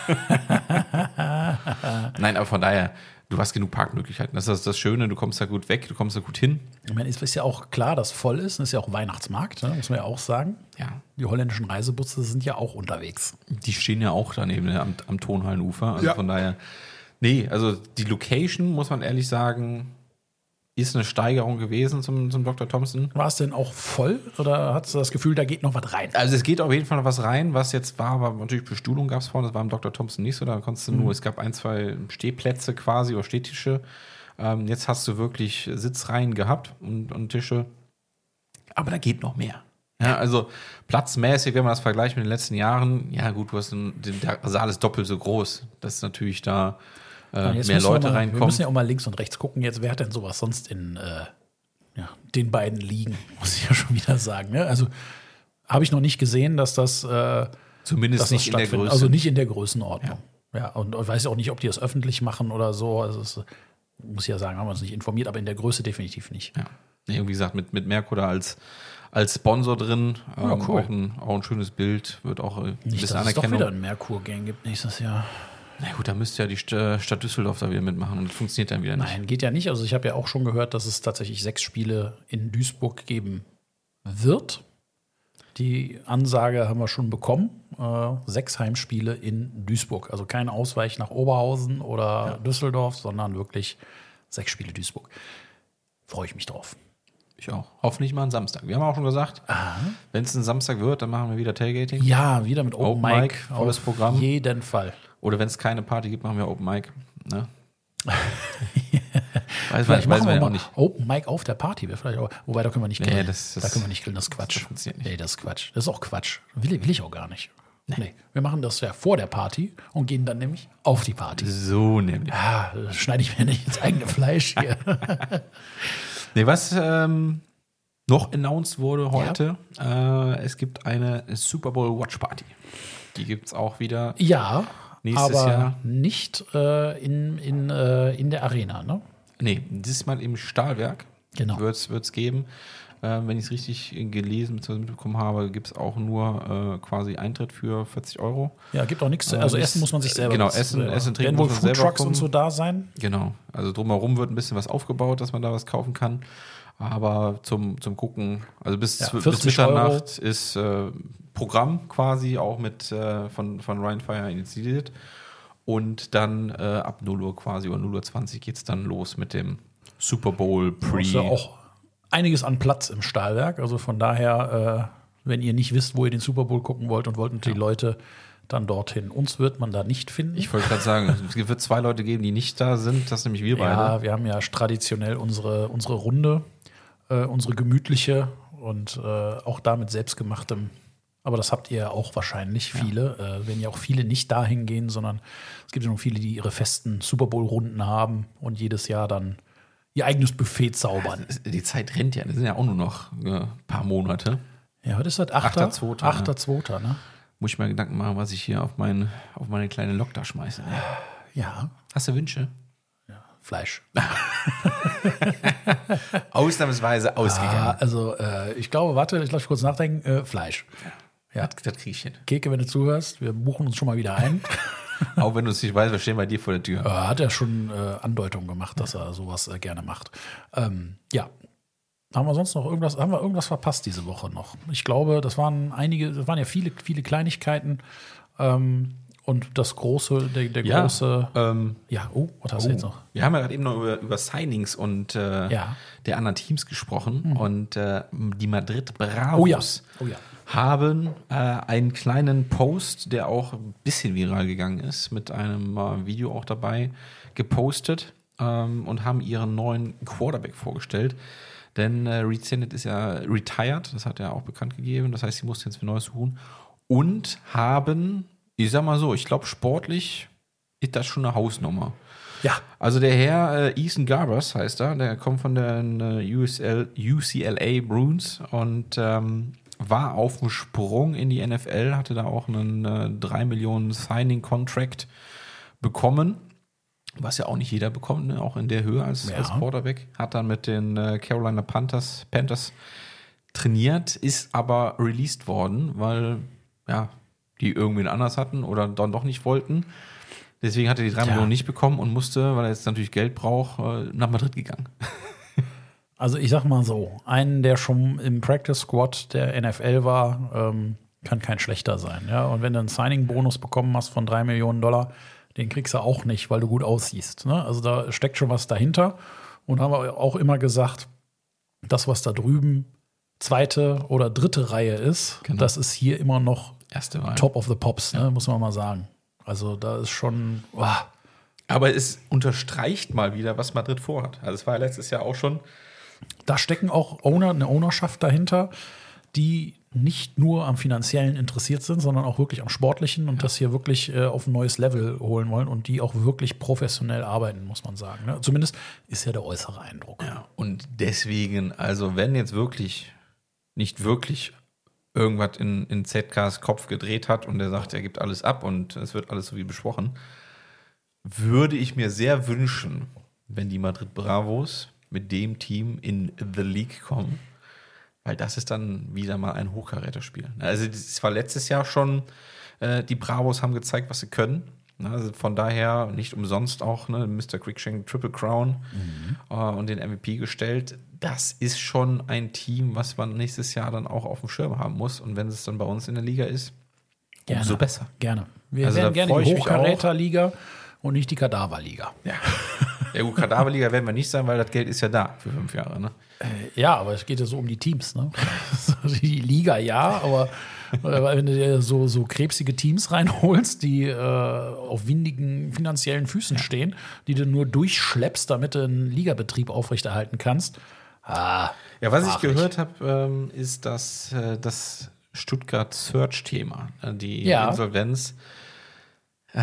Nein, aber von daher, du hast genug Parkmöglichkeiten. Das ist das Schöne, du kommst da gut weg, du kommst da gut hin. Ich meine, es ist ja auch klar, dass voll ist. Es ist ja auch Weihnachtsmarkt, ne? Muss man ja auch sagen. Ja, Die holländischen Reisebusse sind ja auch unterwegs. die stehen ja auch daneben ne, am, am Tonhallenufer. Also Ja. von daher, nee, also die Location, muss man ehrlich sagen, ist eine Steigerung gewesen zum, zum Doktor Thompson. War es denn auch voll oder hast du das Gefühl, da geht noch was rein? Also es geht auf jeden Fall noch was rein, was jetzt war, war natürlich Bestuhlung gab es vorne, das war im Doktor Thompson nicht so, da konntest du nur, es gab ein, zwei Stehplätze quasi oder Stehtische. Ähm, jetzt hast du wirklich Sitzreihen gehabt und, und Tische, aber da geht noch mehr. Ja, also platzmäßig, wenn man das vergleicht mit den letzten Jahren, ja gut, du hast einen, der Saal ist doppelt so groß, dass natürlich da äh, Jetzt mehr müssen wir Leute mal, Wir reinkommen. müssen ja auch mal links und rechts gucken. Jetzt, wer hat denn sowas sonst in äh, ja, den beiden Ligen, muss ich ja schon wieder sagen. Ne? Also habe ich noch nicht gesehen, dass das, äh, Zumindest dass das nicht in der stattfindet. Größe. Also nicht in der Größenordnung. Ja, und ich weiß ja auch nicht, ob die das öffentlich machen oder so. Also es, muss ich ja sagen, haben wir uns nicht informiert, aber in der Größe definitiv nicht. Ja. Nee, wie gesagt, mit, mit Merkur da als, als Sponsor drin. Ja, ähm, cool. auch, ein, auch ein schönes Bild, wird auch ein Nicht, bisschen dass es doch Anerkennung. wieder einen Merkur-Gang gibt nächstes Jahr. Na gut, da müsste ja die St- Stadt Düsseldorf da wieder mitmachen und das funktioniert dann wieder nicht. Nein, geht ja nicht. Also ich habe ja auch schon gehört, dass es tatsächlich sechs Spiele in Duisburg geben wird. Die Ansage haben wir schon bekommen. Äh, sechs Heimspiele in Duisburg. Also kein Ausweich nach Oberhausen oder Düsseldorf, sondern wirklich sechs Spiele Duisburg. Freue ich mich drauf. Ich auch. Hoffentlich mal einen Samstag. Wir haben auch schon gesagt, wenn es ein Samstag wird, dann machen wir wieder Tailgating. Ja, wieder mit Open, Open Mic. Mic, volles auf Programm. jeden Fall. Oder wenn es keine Party gibt, machen wir Open Mic. Ne? weiß man, Vielleicht weiß machen man wir ja auch mal nicht. Open Mic auf der Party. wäre Vielleicht auch, wobei, da können wir nicht Nee, grillen. das- das- da können wir nicht grillen, das ist Quatsch. das funktioniert nicht. Nee, das ist Quatsch. Das ist auch Quatsch. Will, will ich auch gar nicht. Nee. Wir machen das ja vor der Party und gehen dann nämlich auf die Party. So nämlich. Ah, das schneide ich mir nicht ins eigene Fleisch hier. Nee, was ähm, noch announced wurde heute, äh, es gibt eine Super Bowl Watch Party. Die gibt es auch wieder. Ja, Nächstes aber Jahr. nicht äh, in, in, äh, in der Arena, ne? Nee, diesmal im Stahlwerk Genau. wird es geben. Äh, wenn ich es richtig gelesen bzw. mitbekommen habe, gibt es auch nur äh, quasi Eintritt für vierzig Euro. Ja, gibt auch nichts. Äh, Also nichts- Essen muss man sich selber. genau, was- Essen- selber. Essen, Trinken Werden wohl muss man selber Foodtrucks und kommen. so da sein. Genau, also drumherum wird ein bisschen was aufgebaut, dass man da was kaufen kann. Aber zum, zum Gucken, also bis, Ja, bis vierzig Mitternacht ist äh, Programm quasi auch mit äh, von, von Ryan Fire initiiert. Und dann äh, ab null Uhr quasi oder null Uhr zwanzig geht es dann los mit dem Super Bowl Pre. Ist ja auch einiges an Platz im Stahlwerk. Also von daher, äh, wenn ihr nicht wisst, wo ihr den Super Bowl gucken wollt und wollten die Leute dann dorthin. Uns wird man da nicht finden. Ich wollte gerade sagen, es wird zwei Leute geben, die nicht da sind. Das sind nämlich wir beide. Ja, wir haben ja traditionell unsere, unsere Runde, äh, unsere gemütliche und äh, auch da mit selbstgemachtem. Aber das habt ihr ja auch wahrscheinlich viele, äh, wenn ja auch viele nicht dahin gehen, sondern es gibt ja noch viele, die ihre festen Super Bowl-Runden haben und jedes Jahr dann ihr eigenes Buffet zaubern. Die Zeit rennt ja, das sind ja auch nur noch ein paar Monate. Ja, was ist das? achter achter zweiter achter zweiter ne? Muss ich mir Gedanken machen, was ich hier auf, mein, auf meine kleine Lok da schmeiße. Ne? Ja, Hast du Wünsche? Fleisch. Ausnahmsweise ausgegangen. Ah, also äh, ich glaube, warte, ich lasse kurz nachdenken. Äh, Fleisch. Ja. Das, das krieg ich hin. Keke, wenn du zuhörst, wir buchen uns schon mal wieder ein. Auch wenn du es nicht weißt, wir stehen bei dir vor der Tür. Er hat ja schon äh, Andeutungen gemacht, dass er sowas äh, gerne macht. Ähm, ja. Haben wir sonst noch irgendwas, haben wir irgendwas verpasst diese Woche noch? Ich glaube, das waren einige, das waren ja viele, viele Kleinigkeiten. Ähm, und das große, der, der Ja, große, ähm, ja, oh, was hast du jetzt noch? wir haben ja gerade eben noch über, über Signings und äh, Ja. der anderen Teams gesprochen. Und äh, die Madrid Bravos Oh ja, oh ja. haben äh, einen kleinen Post, der auch ein bisschen viral gegangen ist, mit einem äh, Video auch dabei, gepostet ähm, und haben ihren neuen Quarterback vorgestellt. Denn äh, Reed Sinnett ist ja retired, das hat er auch bekannt gegeben. Das heißt, sie mussten jetzt für Neues suchen. Und haben, ich sag mal so, ich glaube, sportlich ist das schon eine Hausnummer. Ja. Also der Herr äh, Ethan Garbers heißt er, der kommt von den äh, U S L, U C L A Bruins und ähm, war auf dem Sprung in die N F L, hatte da auch einen äh, drei Millionen Signing-Contract bekommen, was ja auch nicht jeder bekommt, ne? Auch in der Höhe als, Ja. als Quarterback. Hat dann mit den äh, Carolina Panthers, Panthers trainiert, ist aber released worden, weil ja, die irgendwen anders hatten oder dann doch nicht wollten. Deswegen hat er die drei Ja. Millionen nicht bekommen und musste, weil er jetzt natürlich Geld braucht, äh, nach Madrid gegangen. Also ich sag mal so, einen, der schon im Practice Squad der N F L war, ähm, kann kein schlechter sein. Ja? Und wenn du einen Signing-Bonus bekommen hast von drei Millionen Dollar, den kriegst du auch nicht, weil du gut aussiehst. Ne? Also da steckt schon was dahinter. Und haben wir auch immer gesagt, das, was da drüben zweite oder dritte Reihe ist, Genau. das ist hier immer noch Erste Wahl. Top of the Pops, ne? Muss man mal sagen. Also da ist schon, wow. Aber es unterstreicht mal wieder, was Madrid vorhat. Also es war ja letztes Jahr auch schon. Da stecken auch Owner, eine Ownerschaft dahinter, die nicht nur am Finanziellen interessiert sind, sondern auch wirklich am Sportlichen und das hier wirklich äh, auf ein neues Level holen wollen und die auch wirklich professionell arbeiten, muss man sagen. Ne? Zumindest ist ja der äußere Eindruck. Ja, und deswegen, also wenn jetzt wirklich nicht wirklich irgendwas in, in Z Ks Kopf gedreht hat und er sagt, er gibt alles ab und es wird alles so wie besprochen, würde ich mir sehr wünschen, wenn die Madrid Bravos mit dem Team in The League kommen, weil das ist dann wieder mal ein Hochkaräterspiel. Also es war letztes Jahr schon, äh, die Bravos haben gezeigt, was sie können. Also von daher nicht umsonst auch ne, Mister Quickshank Triple Crown mhm. äh, und den M V P gestellt. Das ist schon ein Team, was man nächstes Jahr dann auch auf dem Schirm haben muss. Und wenn es dann bei uns in der Liga ist, gerne, umso besser. Gerne. Wir Also wären da gerne freu die ich mich Hochkaräterliga und nicht die Kadaverliga. Ja. Ja gut, Kadaverliga werden wir nicht sein, weil das Geld ist ja da für fünf Jahre. Ne? Äh, ja, aber es geht ja so um die Teams. Ne? Die Liga ja, aber wenn du dir so, so krebsige Teams reinholst, die äh, auf windigen finanziellen Füßen ja. stehen, die du nur durchschleppst, damit du einen Ligabetrieb aufrechterhalten kannst. Ah, ja, was ich gehört habe, ähm, ist, dass äh, das Stuttgart Search-Thema, äh, die ja. Insolvenz, äh,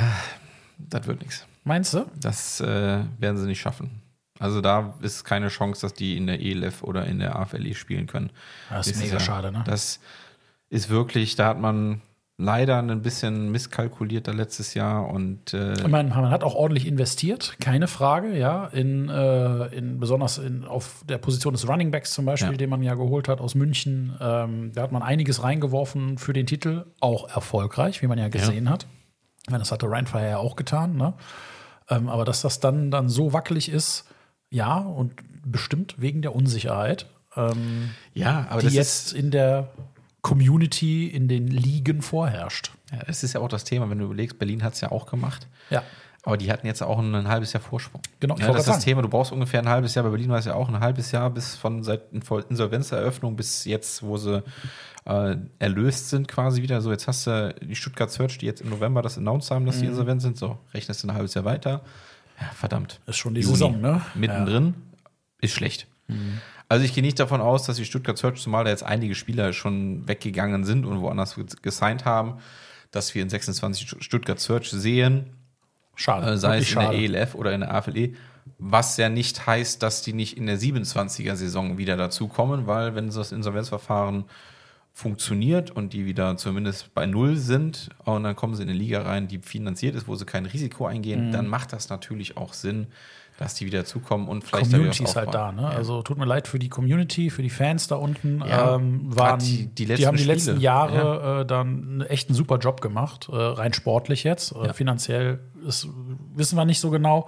das wird nichts. Meinst du? Das äh, werden sie nicht schaffen. Also da ist keine Chance, dass die in der E L F oder in der A F L E spielen können. Das ist mega schade, ne? Das ist wirklich, da hat man leider ein bisschen misskalkuliert da letztes Jahr und äh ich meine, man hat auch ordentlich investiert, keine Frage, ja, in, äh, in besonders in, auf der Position des Running Backs zum Beispiel, ja. den man ja geholt hat aus München. Ähm, da hat man einiges reingeworfen für den Titel, auch erfolgreich, wie man ja gesehen ja. hat. Ich meine, das hatte Ryan Fire ja auch getan, ne? Ähm, aber dass das dann, dann so wackelig ist, ja, und bestimmt wegen der Unsicherheit, ähm, ja, aber die das jetzt ist in der Community, in den Ligen vorherrscht. Ja, es ist ja auch das Thema, wenn du überlegst, Berlin hat es ja auch gemacht. Ja. Aber die hatten jetzt auch ein, ein halbes Jahr Vorsprung. Genau, ja, das ist das sagen. Thema, du brauchst ungefähr ein halbes Jahr. Bei Berlin war es ja auch ein halbes Jahr bis von seit Insolvenzeröffnung bis jetzt, wo sie äh, erlöst sind quasi wieder. So, jetzt hast du die Stuttgart Search, die jetzt im November das announced haben, dass mhm. die insolvent sind. So, rechnest du ein halbes Jahr weiter. Ja, verdammt. Ist schon die Juni, Saison, ne? Mittendrin Ja. ist schlecht. Mhm. Also ich gehe nicht davon aus, dass die Stuttgart Search, zumal da jetzt einige Spieler schon weggegangen sind und woanders gesigned haben, dass wir in sechsundzwanzig Stuttgart Search sehen. Schade. Äh, sei es in schade. der E L F oder in der A F L E. Was ja nicht heißt, dass die nicht in der siebenundzwanziger-Saison wieder dazukommen, weil wenn das Insolvenzverfahren funktioniert und die wieder zumindest bei Null sind und dann kommen sie in eine Liga rein, die finanziert ist, wo sie kein Risiko eingehen, mhm. dann macht das natürlich auch Sinn, dass die wieder dazukommen und vielleicht Community ist halt da, ne? Ja. Also tut mir leid für die Community, für die Fans da unten. Ja, ähm, waren, die, die, die haben die Spiele. letzten Jahre ja. äh, dann einen echt einen super Job gemacht, äh, rein sportlich jetzt. Äh, ja. Finanziell ist, wissen wir nicht so genau.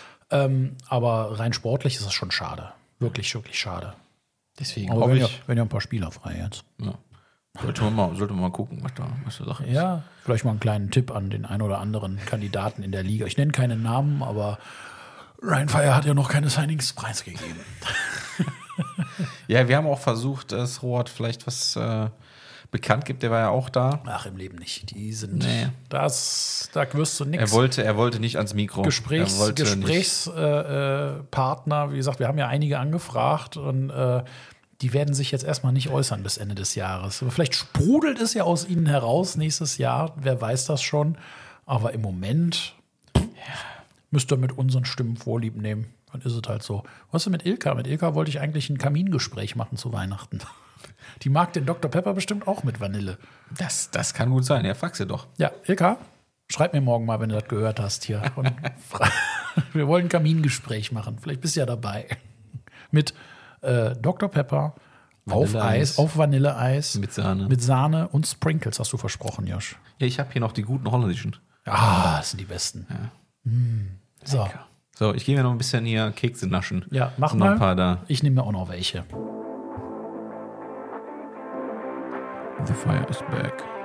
Ähm, aber rein sportlich ist es schon schade. Wirklich, wirklich schade. Deswegen aber hoffe wenn ich. Ja, wenn ja ein paar Spieler frei jetzt. Ja. Sollte man mal, sollte man mal gucken, was da, was da Sache ist. Ja, vielleicht mal einen kleinen Tipp an den einen oder anderen Kandidaten in der Liga. Ich nenne keine Namen, aber Ryan Fire hat ja noch keine Signings preisgegeben. Ja, wir haben auch versucht, dass Rohat vielleicht was äh, bekannt gibt, der war ja auch da. Ach, im Leben nicht. Die sind, Nee. das, da wirst du nichts. Er wollte, er wollte nicht ans Mikro. Gesprächs, er wollte Gesprächspartner, äh, äh, wie gesagt, wir haben ja einige angefragt und äh, die werden sich jetzt erstmal nicht äußern bis Ende des Jahres. Aber vielleicht sprudelt es ja aus ihnen heraus nächstes Jahr, wer weiß das schon. Aber im Moment ja, müsst ihr mit unseren Stimmen Vorlieb nehmen. Dann ist es halt so. Was ist denn mit Ilka? Mit Ilka wollte ich eigentlich ein Kamingespräch machen zu Weihnachten. Die mag den Doktor Pepper bestimmt auch mit Vanille. Das, das kann gut sein, ja, frag sie doch. Ja, Ilka, schreib mir morgen mal, wenn du das gehört hast hier. Und wir wollen ein Kamingespräch machen. Vielleicht bist du ja dabei. Mit äh, Doktor Pepper auf Eis, auf Vanilleeis. Mit Sahne. Mit Sahne und Sprinkles, hast du versprochen, Josh. Ja, ich habe hier noch die guten holländischen. Ah, das sind die besten. Ja. Mm. So. So, ich gehe mir noch ein bisschen hier Kekse naschen. Ja, mach noch mal. Ein paar da. Ich nehme mir auch noch welche. The fire is back.